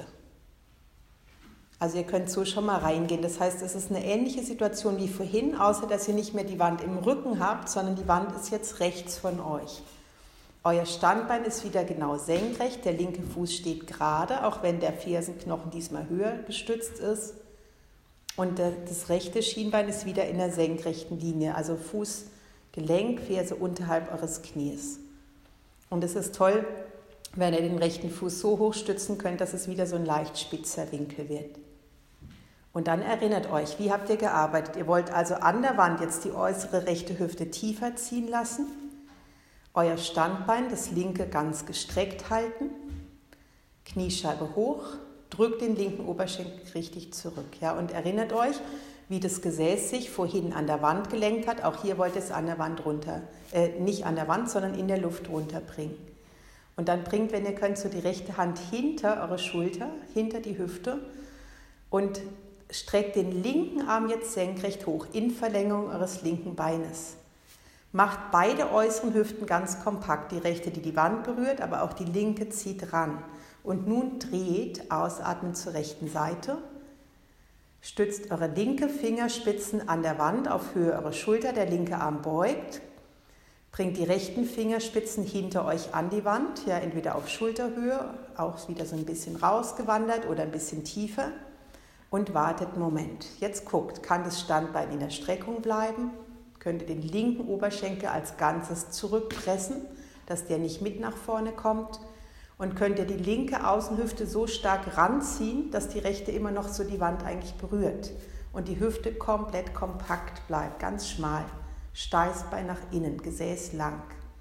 Also ihr könnt so schon mal reingehen. Das heißt, es ist eine ähnliche Situation wie vorhin, außer dass ihr nicht mehr die Wand im Rücken habt, sondern die Wand ist jetzt rechts von euch. Euer Standbein ist wieder genau senkrecht, der linke Fuß steht gerade, auch wenn der Fersenknochen diesmal höher gestützt ist. Und das rechte Schienbein ist wieder in der senkrechten Linie, also Fußgelenk, Ferse unterhalb eures Knies. Und es ist toll, wenn ihr den rechten Fuß so hoch stützen könnt, dass es wieder so ein leicht spitzer Winkel wird. Und dann erinnert euch, wie habt ihr gearbeitet? Ihr wollt also an der Wand jetzt die äußere rechte Hüfte tiefer ziehen lassen, euer Standbein, das linke, ganz gestreckt halten, Kniescheibe hoch, drückt den linken Oberschenkel richtig zurück. Ja? Und erinnert euch, wie das Gesäß sich vorhin an der Wand gelenkt hat. Auch hier wollt ihr es an der Wand runter, äh, nicht an der Wand, sondern in der Luft runterbringen. Und dann bringt, wenn ihr könnt, so die rechte Hand hinter eure Schulter, hinter die Hüfte und streckt den linken Arm jetzt senkrecht hoch in Verlängerung eures linken Beines. Macht beide äußeren Hüften ganz kompakt, die rechte, die die Wand berührt, aber auch die linke zieht ran. Und nun dreht, ausatmen zur rechten Seite, stützt eure linke Fingerspitzen an der Wand auf Höhe eurer Schulter, der linke Arm beugt, bringt die rechten Fingerspitzen hinter euch an die Wand, ja entweder auf Schulterhöhe, auch wieder so ein bisschen rausgewandert oder ein bisschen tiefer und wartet einen Moment. Jetzt guckt, kann das Standbein in der Streckung bleiben? Könnt ihr den linken Oberschenkel als Ganzes zurückpressen, dass der nicht mit nach vorne kommt? Und könnt ihr die linke Außenhüfte so stark ranziehen, dass die rechte immer noch so die Wand eigentlich berührt und die Hüfte komplett kompakt bleibt, ganz schmal. Steißbein nach innen, Gesäß lang.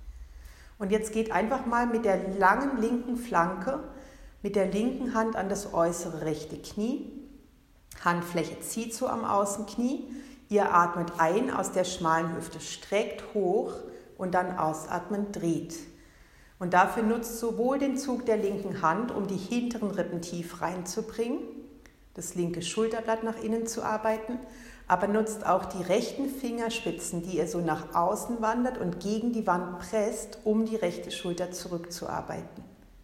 Und jetzt geht einfach mal mit der langen linken Flanke, mit der linken Hand an das äußere rechte Knie. Handfläche zieht so am Außenknie. Ihr atmet ein aus der schmalen Hüfte, streckt hoch und dann ausatmen, dreht. Und dafür nutzt sowohl den Zug der linken Hand, um die hinteren Rippen tief reinzubringen, das linke Schulterblatt nach innen zu arbeiten, aber nutzt auch die rechten Fingerspitzen, die ihr so nach außen wandert und gegen die Wand presst, um die rechte Schulter zurückzuarbeiten.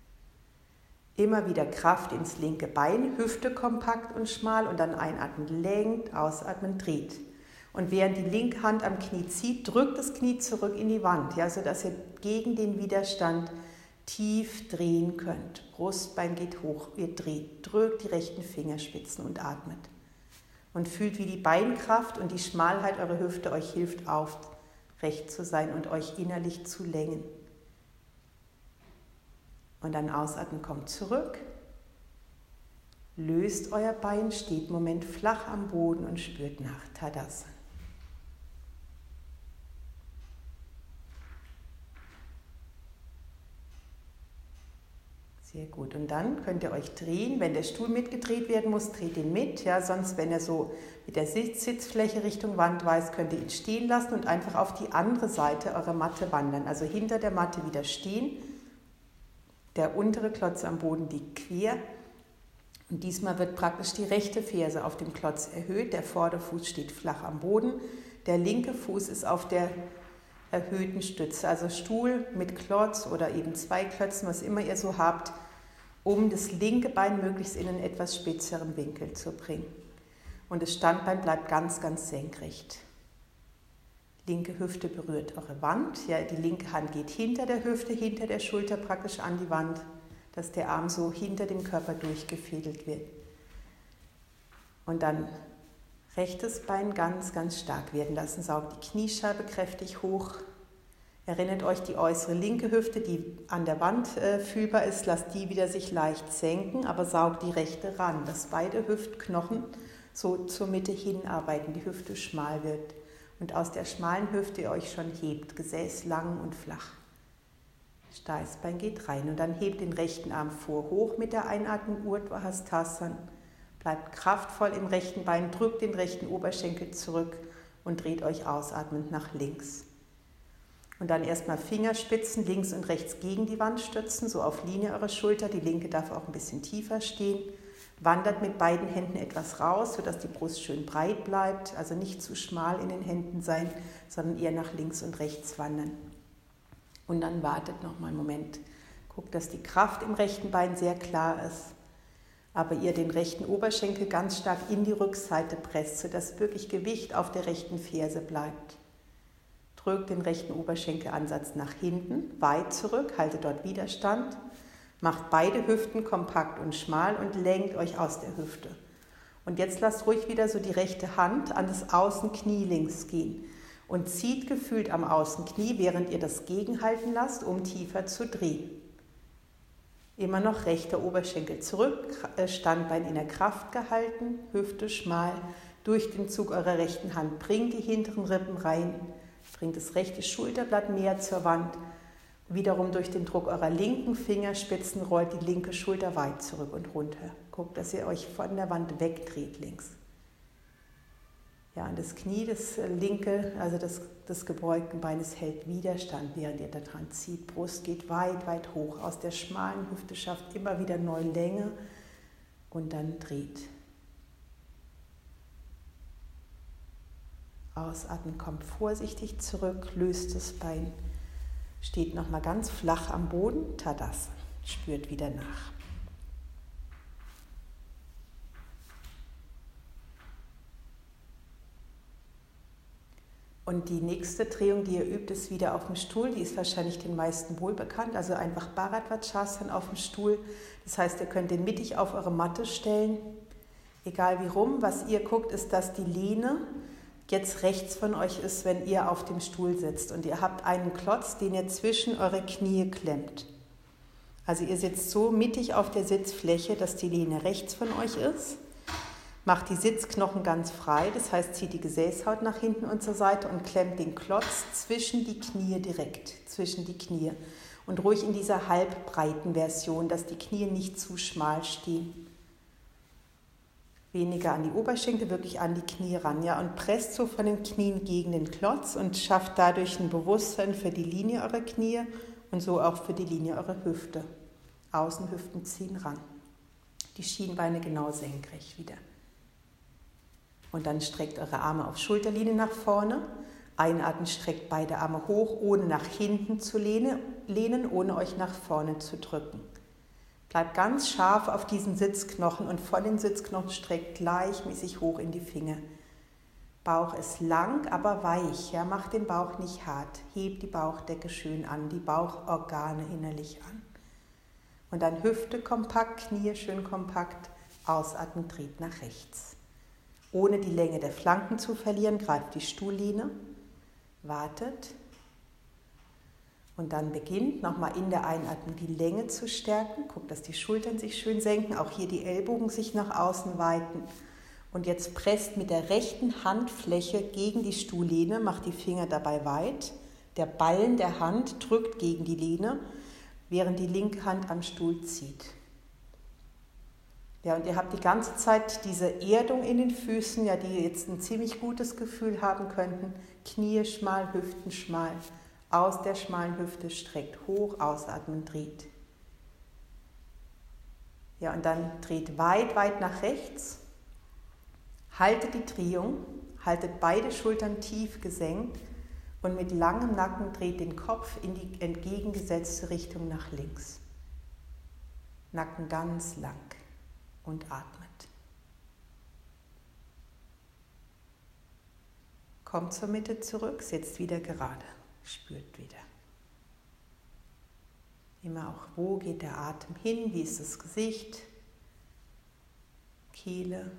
Immer wieder Kraft ins linke Bein, Hüfte kompakt und schmal und dann einatmen, lenkt, ausatmen, dreht. Und während die linke Hand am Knie zieht, drückt das Knie zurück in die Wand, ja, sodass ihr gegen den Widerstand tief drehen könnt. Brustbein geht hoch, ihr dreht, drückt die rechten Fingerspitzen und atmet. Und fühlt, wie die Beinkraft und die Schmalheit eurer Hüfte euch hilft, aufrecht zu sein und euch innerlich zu längen. Und dann ausatmen, kommt zurück, löst euer Bein, steht einen Moment flach am Boden und spürt nach Tadasana. Sehr gut. Und dann könnt ihr euch drehen. Wenn der Stuhl mitgedreht werden muss, dreht ihn mit. Ja, sonst, wenn er so mit der Sitz Sitzfläche Richtung Wand weist, könnt ihr ihn stehen lassen und einfach auf die andere Seite eurer Matte wandern. Also hinter der Matte wieder stehen. Der untere Klotz am Boden liegt quer. Und diesmal wird praktisch die rechte Ferse auf dem Klotz erhöht. Der Vorderfuß steht flach am Boden. Der linke Fuß ist auf der erhöhten Stütze, also Stuhl mit Klotz oder eben zwei Klötzen, was immer ihr so habt, um das linke Bein möglichst in einen etwas spitzeren Winkel zu bringen. Und das Standbein bleibt ganz, ganz senkrecht. Linke Hüfte berührt eure Wand, ja, die linke Hand geht hinter der Hüfte, hinter der Schulter praktisch an die Wand, dass der Arm so hinter dem Körper durchgefädelt wird. Und dann rechtes Bein ganz, ganz stark werden lassen. Saugt die Kniescheibe kräftig hoch. Erinnert euch, die äußere linke Hüfte, die an der Wand äh, fühlbar ist, lasst die wieder sich leicht senken, aber saugt die rechte ran, dass beide Hüftknochen so zur Mitte hinarbeiten, die Hüfte schmal wird. Und aus der schmalen Hüfte ihr euch schon hebt, Gesäß lang und flach. Steißbein geht rein und dann hebt den rechten Arm vor, hoch mit der Einatmung, Urdhva Hastasana. Bleibt kraftvoll im rechten Bein, drückt den rechten Oberschenkel zurück und dreht euch ausatmend nach links. Und dann erstmal Fingerspitzen links und rechts gegen die Wand stützen, so auf Linie eurer Schulter. Die linke darf auch ein bisschen tiefer stehen. Wandert mit beiden Händen etwas raus, sodass die Brust schön breit bleibt. Also nicht zu schmal in den Händen sein, sondern eher nach links und rechts wandern. Und dann wartet noch mal einen Moment. Guckt, dass die Kraft im rechten Bein sehr klar ist. Aber ihr den rechten Oberschenkel ganz stark in die Rückseite presst, sodass wirklich Gewicht auf der rechten Ferse bleibt. Drückt den rechten Oberschenkelansatz nach hinten, weit zurück, haltet dort Widerstand, macht beide Hüften kompakt und schmal und lenkt euch aus der Hüfte. Und jetzt lasst ruhig wieder so die rechte Hand an das Außenknie links gehen und zieht gefühlt am Außenknie, während ihr das gegenhalten lasst, um tiefer zu drehen. Immer noch rechter Oberschenkel zurück, Standbein in der Kraft gehalten, Hüfte schmal, durch den Zug eurer rechten Hand bringt die hinteren Rippen rein, bringt das rechte Schulterblatt mehr zur Wand, wiederum durch den Druck eurer linken Fingerspitzen rollt die linke Schulter weit zurück und runter. Guckt, dass ihr euch von der Wand wegdreht links. Ja, und das Knie, das linke, also das des gebeugten Beines hält Widerstand, während ihr da dran zieht. Brust geht weit, weit hoch. Aus der schmalen Hüfte schafft immer wieder neue Länge und dann dreht. Ausatmen, kommt vorsichtig zurück, löst das Bein, steht nochmal ganz flach am Boden, Tadasana, spürt wieder nach. Und die nächste Drehung, die ihr übt, ist wieder auf dem Stuhl. Die ist wahrscheinlich den meisten wohl bekannt. Also einfach Bharadvajrasana auf dem Stuhl. Das heißt, ihr könnt den mittig auf eure Matte stellen. Egal wie rum. Was ihr guckt, ist, dass die Lehne jetzt rechts von euch ist, wenn ihr auf dem Stuhl sitzt. Und ihr habt einen Klotz, den ihr zwischen eure Knie klemmt. Also ihr sitzt so mittig auf der Sitzfläche, dass die Lehne rechts von euch ist. Macht die Sitzknochen ganz frei, das heißt, zieht die Gesäßhaut nach hinten und zur Seite und klemmt den Klotz zwischen die Knie direkt, zwischen die Knie. Und ruhig in dieser halbbreiten Version, dass die Knie nicht zu schmal stehen. Weniger an die Oberschenkel, wirklich an die Knie ran. Ja, und presst so von den Knien gegen den Klotz und schafft dadurch ein Bewusstsein für die Linie eurer Knie und so auch für die Linie eurer Hüfte. Außenhüften ziehen ran. Die Schienbeine genau senkrecht wieder. Und dann streckt eure Arme auf Schulterlinie nach vorne. Einatmen, streckt beide Arme hoch, ohne nach hinten zu lehnen, ohne euch nach vorne zu drücken. Bleibt ganz scharf auf diesen Sitzknochen und von den Sitzknochen streckt gleichmäßig hoch in die Finger. Bauch ist lang, aber weich. Ja, macht den Bauch nicht hart. Hebt die Bauchdecke schön an, die Bauchorgane innerlich an. Und dann Hüfte kompakt, Knie schön kompakt. Ausatmen, dreht nach rechts. Ohne die Länge der Flanken zu verlieren, greift die Stuhllehne, wartet und dann beginnt nochmal in der Einatmung die Länge zu stärken. Guckt, dass die Schultern sich schön senken, auch hier die Ellbogen sich nach außen weiten. Und jetzt presst mit der rechten Handfläche gegen die Stuhllehne, macht die Finger dabei weit. Der Ballen der Hand drückt gegen die Lehne während die linke Hand am Stuhl zieht. Ja, und ihr habt die ganze Zeit diese Erdung in den Füßen, ja, die jetzt ein ziemlich gutes Gefühl haben könnten. Knie schmal, Hüften schmal. Aus der schmalen Hüfte streckt hoch, ausatmen, dreht. Ja, und dann dreht weit, weit nach rechts. Haltet die Drehung, haltet beide Schultern tief gesenkt und mit langem Nacken dreht den Kopf in die entgegengesetzte Richtung nach links. Nacken ganz lang und atmet. Kommt zur Mitte zurück, sitzt wieder gerade, spürt wieder. Immer auch, wo geht der Atem hin, wie ist das Gesicht, Kehle.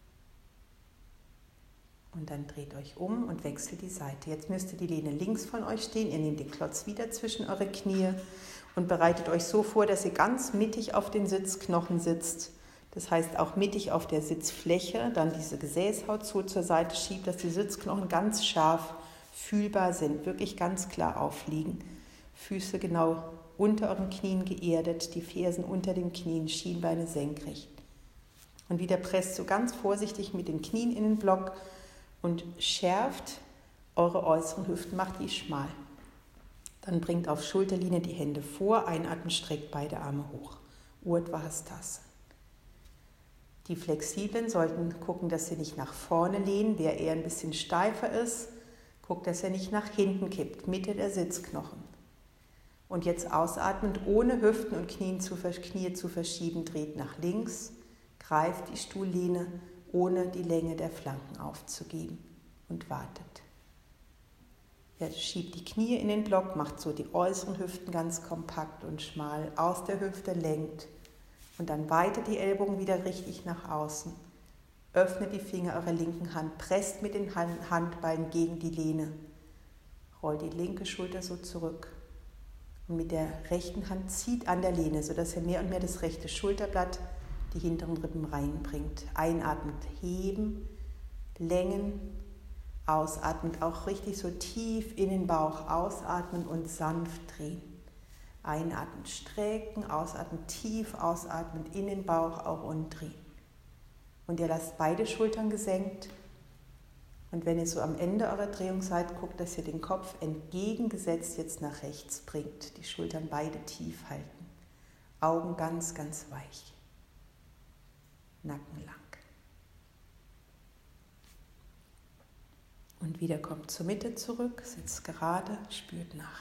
Und dann dreht euch um und wechselt die Seite. Jetzt müsste die Lehne links von euch stehen. Ihr nehmt den Klotz wieder zwischen eure Knie und bereitet euch so vor, dass ihr ganz mittig auf den Sitzknochen sitzt. Das heißt auch mittig auf der Sitzfläche, dann diese Gesäßhaut so zur Seite schiebt, dass die Sitzknochen ganz scharf fühlbar sind, wirklich ganz klar aufliegen. Füße genau unter euren Knien geerdet, die Fersen unter den Knien, Schienbeine senkrecht. Und wieder presst so ganz vorsichtig mit den Knien in den Block und schärft eure äußeren Hüften, macht die schmal. Dann bringt auf Schulterlinie die Hände vor, einatmen, streckt beide Arme hoch. Urdhva Hastasana. Die Flexiblen sollten gucken, dass sie nicht nach vorne lehnen. Wer eher ein bisschen steifer ist, guckt, dass er nicht nach hinten kippt, Mitte der Sitzknochen. Und jetzt ausatmend, ohne Hüften und Knien zu, Knie zu verschieben, dreht nach links, greift die Stuhllehne, ohne die Länge der Flanken aufzugeben und wartet. Ja, schiebt die Knie in den Block, macht so die äußeren Hüften ganz kompakt und schmal, aus der Hüfte lenkt und dann weitet die Ellbogen wieder richtig nach außen. Öffnet die Finger eurer linken Hand, presst mit den Handballen gegen die Lehne, rollt die linke Schulter so zurück. Und mit der rechten Hand zieht an der Lehne, sodass ihr mehr und mehr das rechte Schulterblatt, die hinteren Rippen reinbringt. Einatmend heben, längen, ausatmend auch richtig so tief in den Bauch ausatmen und sanft drehen. Einatmend strecken, ausatmend tief, ausatmend in den Bauch auch und drehen. Und ihr lasst beide Schultern gesenkt. Und wenn ihr so am Ende eurer Drehung seid, guckt, dass ihr den Kopf entgegengesetzt jetzt nach rechts bringt. Die Schultern beide tief halten. Augen ganz, ganz weich. Nacken lang. Und wieder kommt zur Mitte zurück, sitzt gerade, spürt nach.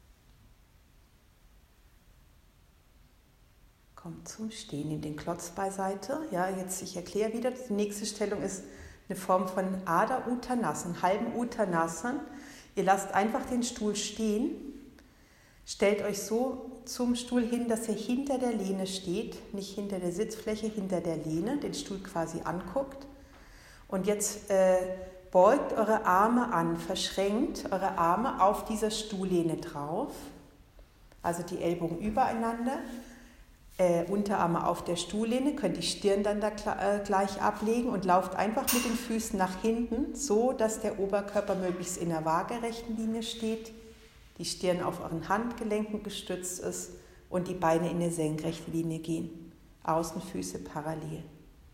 Kommt zum Stehen, nehmt den Klotz beiseite. Ja, jetzt, ich erkläre wieder, die nächste Stellung ist eine Form von Adha Uttanasana, halben Uttanasana. Ihr lasst einfach den Stuhl stehen, stellt euch so zum Stuhl hin, dass ihr hinter der Lehne steht, nicht hinter der Sitzfläche, hinter der Lehne, den Stuhl quasi anguckt. Und jetzt äh, beugt eure Arme an, verschränkt eure Arme auf dieser Stuhllehne drauf, also die Ellbogen übereinander. Äh, Unterarme auf der Stuhllehne, könnt die Stirn dann da äh, gleich ablegen und lauft einfach mit den Füßen nach hinten, so dass der Oberkörper möglichst in der waagerechten Linie steht, die Stirn auf euren Handgelenken gestützt ist und die Beine in eine senkrechte Linie gehen. Außenfüße parallel.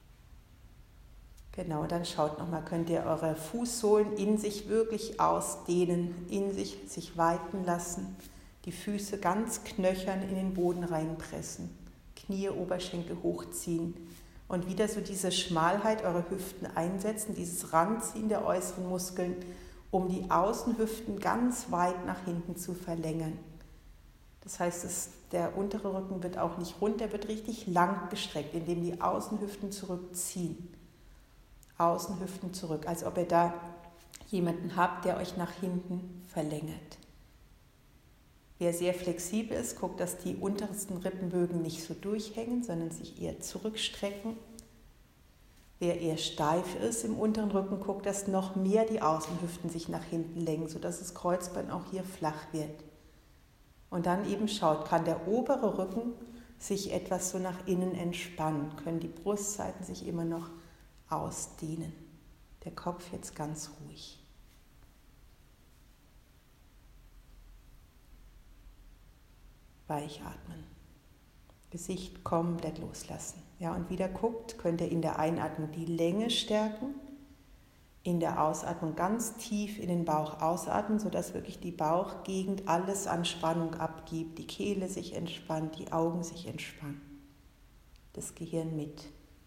Genau, dann schaut nochmal, könnt ihr eure Fußsohlen in sich wirklich ausdehnen, in sich sich weiten lassen, die Füße ganz knöchern in den Boden reinpressen. Knie, Oberschenkel hochziehen und wieder so diese Schmalheit eurer Hüften einsetzen, dieses Ranziehen der äußeren Muskeln, um die Außenhüften ganz weit nach hinten zu verlängern. Das heißt, es, der untere Rücken wird auch nicht rund, der wird richtig lang gestreckt, indem die Außenhüften zurückziehen. Außenhüften zurück, als ob ihr da jemanden habt, der euch nach hinten verlängert. Wer sehr flexibel ist, guckt, dass die untersten Rippenbögen nicht so durchhängen, sondern sich eher zurückstrecken. Wer eher steif ist im unteren Rücken, guckt, dass noch mehr die Außenhüften sich nach hinten lenken, sodass das Kreuzbein auch hier flach wird. Und dann eben schaut, kann der obere Rücken sich etwas so nach innen entspannen, können die Brustseiten sich immer noch ausdehnen. Der Kopf jetzt ganz ruhig. weich atmen. Gesicht komplett loslassen. Ja, und wieder guckt, könnt ihr in der Einatmung die Länge stärken, in der Ausatmung ganz tief in den Bauch ausatmen, sodass wirklich die Bauchgegend alles an Spannung abgibt, die Kehle sich entspannt, die Augen sich entspannen, das Gehirn mit.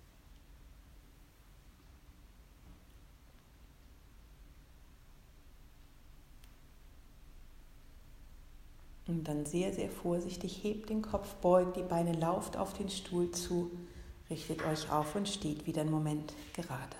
Und dann sehr, sehr vorsichtig, hebt den Kopf, beugt die Beine, lauft auf den Stuhl zu, richtet euch auf und steht wieder einen Moment gerade.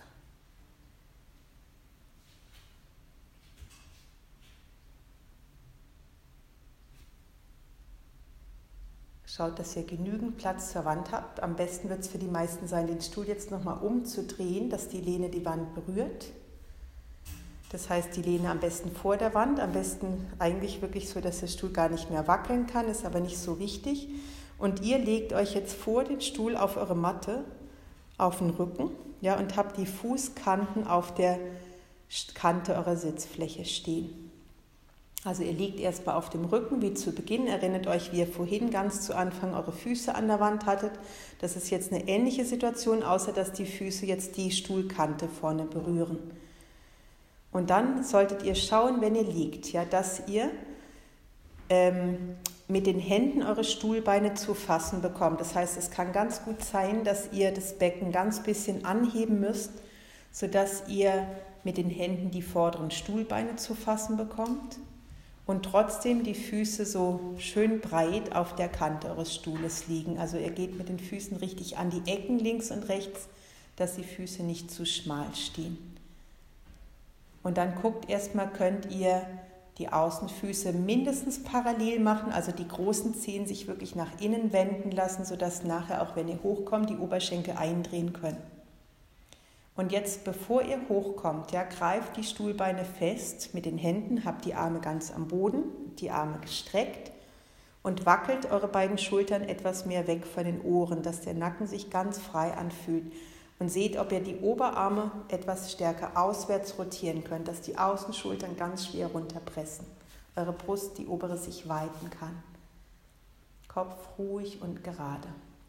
Schaut, dass ihr genügend Platz zur Wand habt. Am besten wird es für die meisten sein, den Stuhl jetzt nochmal umzudrehen, dass die Lehne die Wand berührt. Das heißt, die Lehne am besten vor der Wand, am besten eigentlich wirklich so, dass der Stuhl gar nicht mehr wackeln kann, ist aber nicht so wichtig. Und ihr legt euch jetzt vor den Stuhl auf eure Matte, auf den Rücken, ja, und habt die Fußkanten auf der Kante eurer Sitzfläche stehen. Also ihr liegt erstmal auf dem Rücken, wie zu Beginn. Erinnert euch, wie ihr vorhin ganz zu Anfang eure Füße an der Wand hattet. Das ist jetzt eine ähnliche Situation, außer dass die Füße jetzt die Stuhlkante vorne berühren. Und dann solltet ihr schauen, wenn ihr liegt, ja, dass ihr ähm, mit den Händen eure Stuhlbeine zu fassen bekommt. Das heißt, es kann ganz gut sein, dass ihr das Becken ganz bisschen anheben müsst, sodass ihr mit den Händen die vorderen Stuhlbeine zu fassen bekommt und trotzdem die Füße so schön breit auf der Kante eures Stuhles liegen. Also ihr geht mit den Füßen richtig an die Ecken links und rechts, dass die Füße nicht zu schmal stehen. Und dann guckt erstmal, könnt ihr die Außenfüße mindestens parallel machen, also die großen Zehen sich wirklich nach innen wenden lassen, sodass nachher, auch wenn ihr hochkommt, die Oberschenkel eindrehen können. Und jetzt, bevor ihr hochkommt, ja, greift die Stuhlbeine fest mit den Händen, habt die Arme ganz am Boden, die Arme gestreckt und wackelt eure beiden Schultern etwas mehr weg von den Ohren, dass der Nacken sich ganz frei anfühlt. Und seht, ob ihr die Oberarme etwas stärker auswärts rotieren könnt, dass die Außenschultern ganz schwer runterpressen, eure Brust, die obere, sich weiten kann. Kopf ruhig und gerade.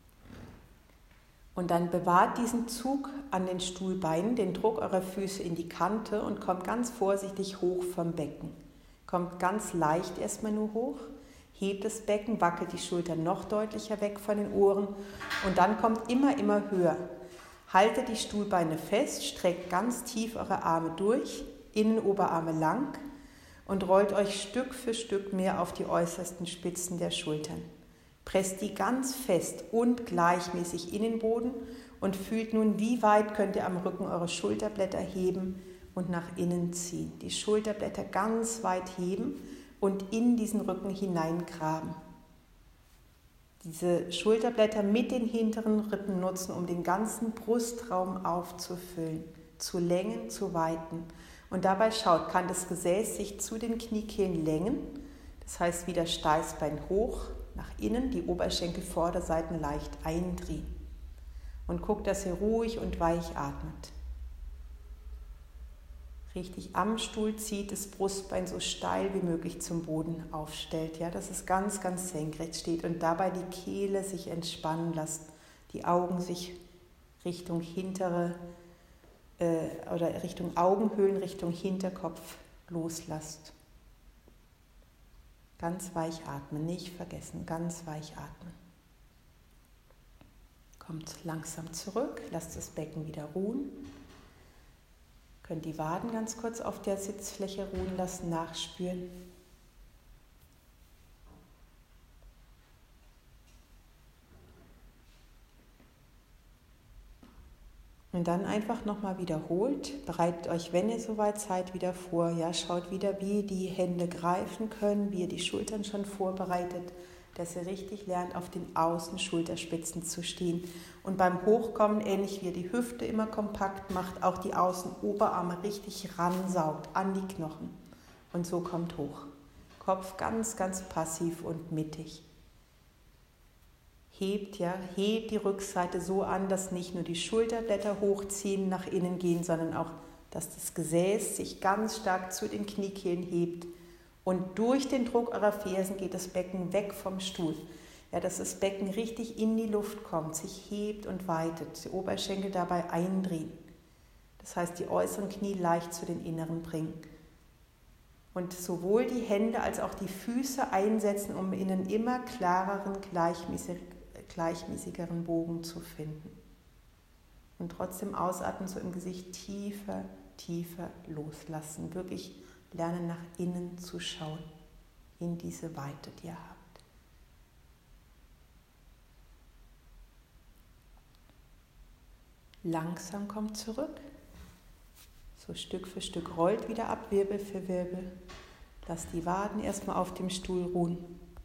Und dann bewahrt diesen Zug an den Stuhlbeinen, den Druck eurer Füße in die Kante und kommt ganz vorsichtig hoch vom Becken. Kommt ganz leicht erstmal nur hoch, hebt das Becken, wackelt die Schultern noch deutlicher weg von den Ohren und dann kommt immer, immer höher. Haltet die Stuhlbeine fest, streckt ganz tief eure Arme durch, Innenoberarme lang und rollt euch Stück für Stück mehr auf die äußersten Spitzen der Schultern. Presst die ganz fest und gleichmäßig in den Boden und fühlt nun, wie weit könnt ihr am Rücken eure Schulterblätter heben und nach innen ziehen. Die Schulterblätter ganz weit heben und in diesen Rücken hineingraben. Diese Schulterblätter mit den hinteren Rippen nutzen, um den ganzen Brustraum aufzufüllen, zu längen, zu weiten. Und dabei schaut, kann das Gesäß sich zu den Kniekehlen längen, das heißt wieder Steißbein hoch, nach innen, die Oberschenkelvorderseiten leicht eindrehen. Und guckt, dass ihr ruhig und weich atmet. Richtig am Stuhl zieht, das Brustbein so steil wie möglich zum Boden aufstellt, ja, dass es ganz, ganz senkrecht steht und dabei die Kehle sich entspannen lasst, die Augen sich Richtung hintere äh, oder Richtung Augenhöhlen, Richtung Hinterkopf loslasst. Ganz weich atmen, nicht vergessen, ganz weich atmen. Kommt langsam zurück, lasst das Becken wieder ruhen. Könnt die Waden ganz kurz auf der Sitzfläche ruhen lassen, nachspüren. Und dann einfach nochmal wiederholt, bereitet euch, wenn ihr soweit seid, wieder vor. Ja, schaut wieder, wie ihr die Hände greifen können, wie ihr die Schultern schon vorbereitet, dass ihr richtig lernt, auf den Außenschulterspitzen zu stehen. Und beim Hochkommen, ähnlich wie ihr die Hüfte immer kompakt macht, auch die Außenoberarme richtig ransaugt an die Knochen. Und so kommt hoch. Kopf ganz, ganz passiv und mittig. Hebt, ja, hebt die Rückseite so an, dass nicht nur die Schulterblätter hochziehen, nach innen gehen, sondern auch, dass das Gesäß sich ganz stark zu den Kniekehlen hebt Und durch den Druck eurer Fersen geht das Becken weg vom Stuhl. Ja, dass das Becken richtig in die Luft kommt, sich hebt und weitet, die Oberschenkel dabei eindrehen. Das heißt, die äußeren Knie leicht zu den inneren bringen. Und sowohl die Hände als auch die Füße einsetzen, um in einen immer klareren, gleichmäßig, gleichmäßigeren Bogen zu finden. Und trotzdem ausatmen, so im Gesicht tiefer, tiefer loslassen. Wirklich lernen, nach innen zu schauen, in diese Weite, die ihr habt. Langsam kommt zurück. So Stück für Stück rollt wieder ab, Wirbel für Wirbel. Lasst die Waden erstmal auf dem Stuhl ruhen.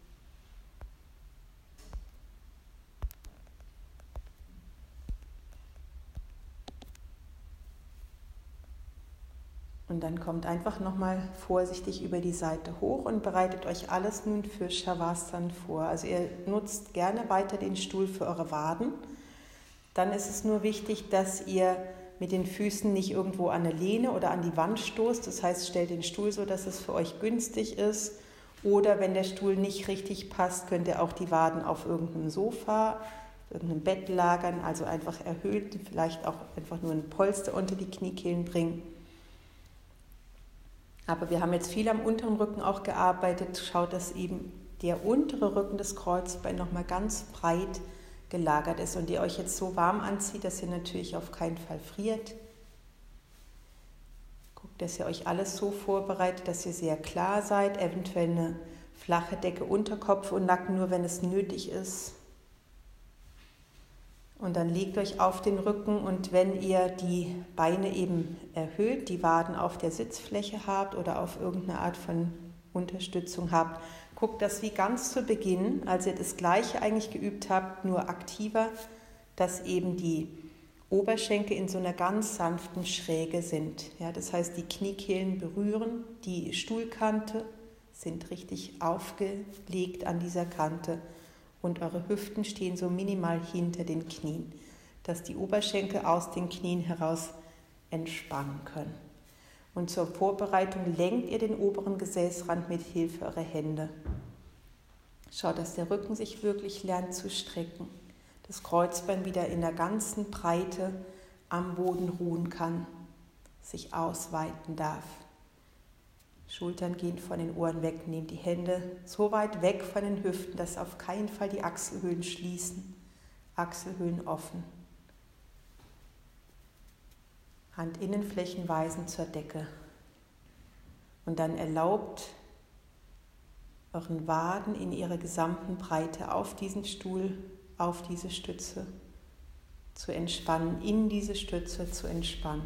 Und dann kommt einfach nochmal vorsichtig über die Seite hoch und bereitet euch alles nun für Shavasana vor. Also ihr nutzt gerne weiter den Stuhl für eure Waden. Dann ist es nur wichtig, dass ihr mit den Füßen nicht irgendwo an eine Lehne oder an die Wand stoßt. Das heißt, stellt den Stuhl so, dass es für euch günstig ist. Oder wenn der Stuhl nicht richtig passt, könnt ihr auch die Waden auf irgendeinem Sofa, irgendeinem Bett lagern, also einfach erhöht, vielleicht auch einfach nur ein Polster unter die Kniekehlen bringen. Aber wir haben jetzt viel am unteren Rücken auch gearbeitet. Schaut, dass eben der untere Rücken des Kreuzbeins nochmal ganz breit gelagert ist und ihr euch jetzt so warm anzieht, dass ihr natürlich auf keinen Fall friert. Guckt, dass ihr euch alles so vorbereitet, dass ihr sehr klar seid, eventuell eine flache Decke unter Kopf und Nacken, nur wenn es nötig ist. Und dann legt euch auf den Rücken und wenn ihr die Beine eben erhöht, die Waden auf der Sitzfläche habt oder auf irgendeine Art von Unterstützung habt, guckt, dass wie ganz zu Beginn, als ihr das Gleiche eigentlich geübt habt, nur aktiver, dass eben die Oberschenkel in so einer ganz sanften Schräge sind. Ja, das heißt, die Kniekehlen berühren die Stuhlkante, sind richtig aufgelegt an dieser Kante und eure Hüften stehen so minimal hinter den Knien, dass die Oberschenkel aus den Knien heraus entspannen können. Und zur Vorbereitung lenkt ihr den oberen Gesäßrand mit Hilfe eurer Hände. Schaut, dass der Rücken sich wirklich lernt zu strecken, das Kreuzbein wieder in der ganzen Breite am Boden ruhen kann, sich ausweiten darf. Schultern gehen von den Ohren weg, nehmt die Hände so weit weg von den Hüften, dass auf keinen Fall die Achselhöhlen schließen, Achselhöhlen offen. Handinnenflächen weisen zur Decke. Und dann erlaubt euren Waden in ihrer gesamten Breite auf diesen Stuhl, auf diese Stütze zu entspannen, in diese Stütze zu entspannen.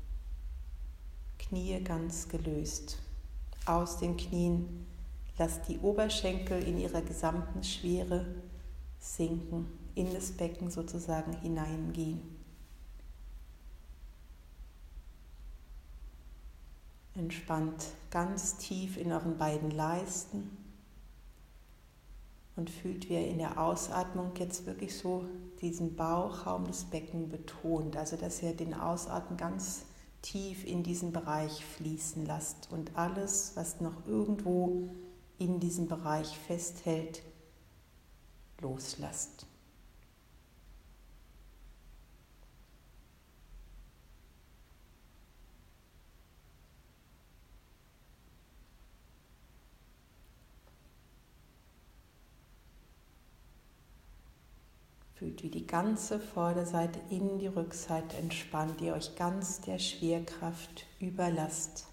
Knie ganz gelöst. Aus den Knien lasst die Oberschenkel in ihrer gesamten Schwere sinken, in das Becken sozusagen hineingehen. Entspannt ganz tief in euren beiden Leisten und fühlt, wie ihr in der Ausatmung jetzt wirklich so diesen Bauchraum des Beckens betont, also dass ihr den Ausatmen ganz tief in diesen Bereich fließen lasst und alles, was noch irgendwo in diesem Bereich festhält, loslasst. Fühlt, wie die ganze Vorderseite in die Rückseite entspannt, ihr euch ganz der Schwerkraft überlasst.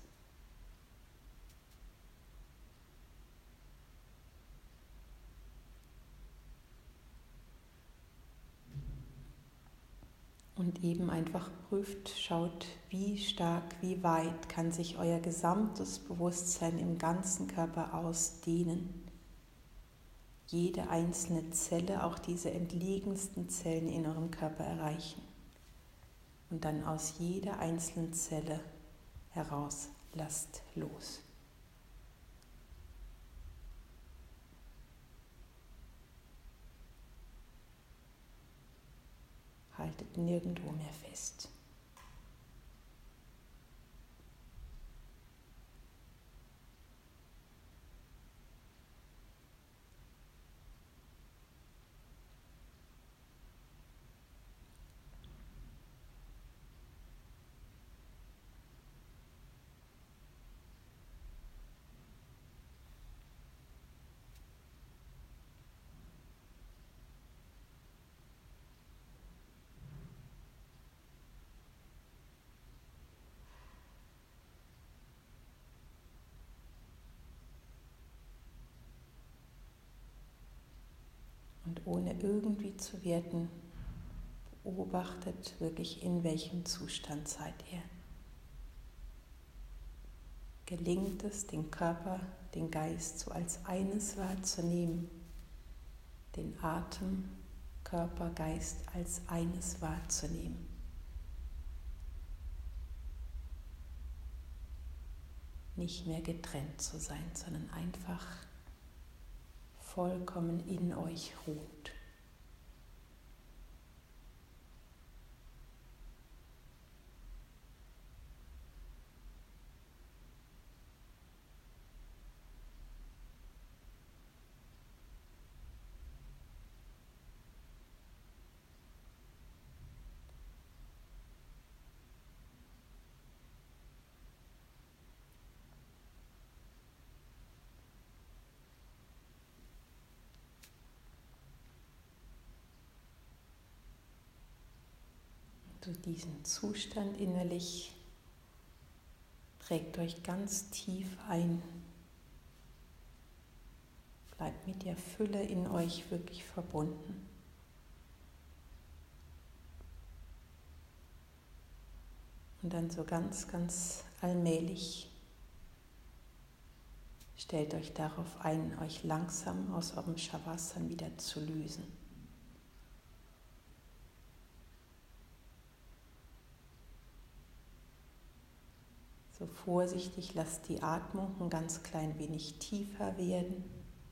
Und eben einfach prüft, schaut, wie stark, wie weit kann sich euer gesamtes Bewusstsein im ganzen Körper ausdehnen. Jede einzelne Zelle, auch diese entlegensten Zellen in eurem Körper erreichen. Und dann aus jeder einzelnen Zelle heraus lasst los. Haltet nirgendwo mehr fest. Und ohne irgendwie zu werten, beobachtet wirklich, in welchem Zustand seid ihr. Gelingt es, den Körper, den Geist so als eines wahrzunehmen, den Atem, Körper, Geist als eines wahrzunehmen? Nicht mehr getrennt zu sein, sondern einfach vollkommen in euch ruht. Zu diesem Zustand innerlich trägt euch ganz tief ein. Bleibt mit der Fülle in euch wirklich verbunden. Und dann so ganz, ganz allmählich stellt euch darauf ein, euch langsam aus eurem Shavasana wieder zu lösen. So vorsichtig lasst die Atmung ein ganz klein wenig tiefer werden.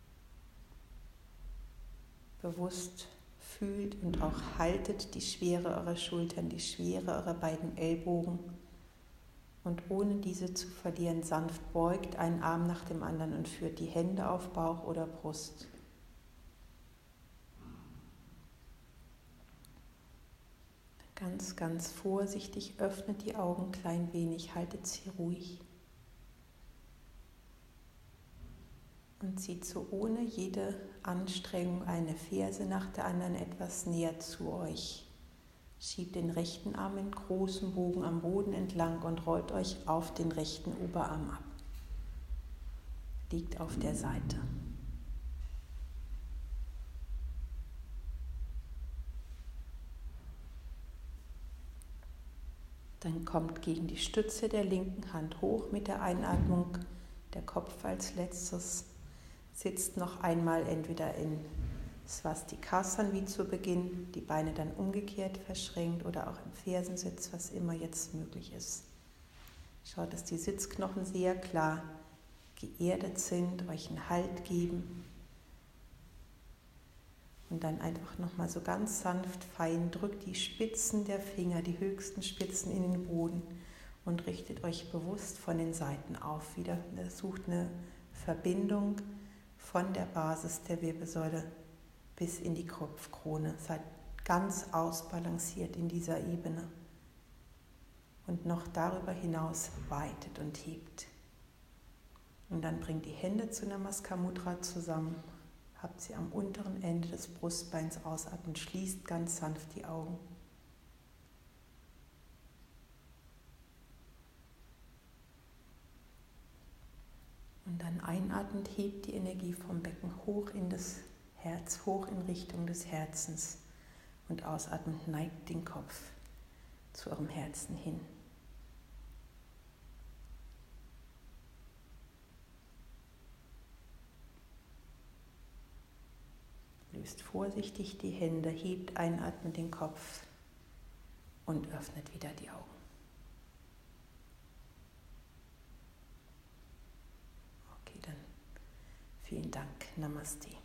Bewusst fühlt und auch haltet die Schwere eurer Schultern, die Schwere eurer beiden Ellbogen. Und ohne diese zu verlieren, sanft beugt einen Arm nach dem anderen und führt die Hände auf Bauch oder Brust. Ganz, ganz vorsichtig öffnet die Augen ein klein wenig, haltet sie ruhig. Und zieht so ohne jede Anstrengung eine Ferse nach der anderen etwas näher zu euch. Schiebt den rechten Arm in großem Bogen am Boden entlang und rollt euch auf den rechten Oberarm ab. Liegt auf der Seite. Dann kommt gegen die Stütze der linken Hand hoch mit der Einatmung, der Kopf als letztes, sitzt noch einmal entweder in Swastikasana wie zu Beginn, die Beine dann umgekehrt verschränkt oder auch im Fersensitz, was immer jetzt möglich ist. Schaut, dass die Sitzknochen sehr klar geerdet sind, euch einen Halt geben. Und dann einfach nochmal so ganz sanft, fein, drückt die Spitzen der Finger, die höchsten Spitzen in den Boden und richtet euch bewusst von den Seiten auf. Wieder sucht eine Verbindung von der Basis der Wirbelsäule bis in die Kopfkrone. Seid ganz ausbalanciert in dieser Ebene und noch darüber hinaus weitet und hebt. Und dann bringt die Hände zu Namaskar Mudra zusammen. Habt sie am unteren Ende des Brustbeins ausatmen, schließt ganz sanft die Augen. Und dann einatmend hebt die Energie vom Becken hoch in das Herz, hoch in Richtung des Herzens. Und ausatmend neigt den Kopf zu eurem Herzen hin. Löst vorsichtig die Hände, hebt einatmend den Kopf und öffnet wieder die Augen. Okay, dann vielen Dank. Namaste.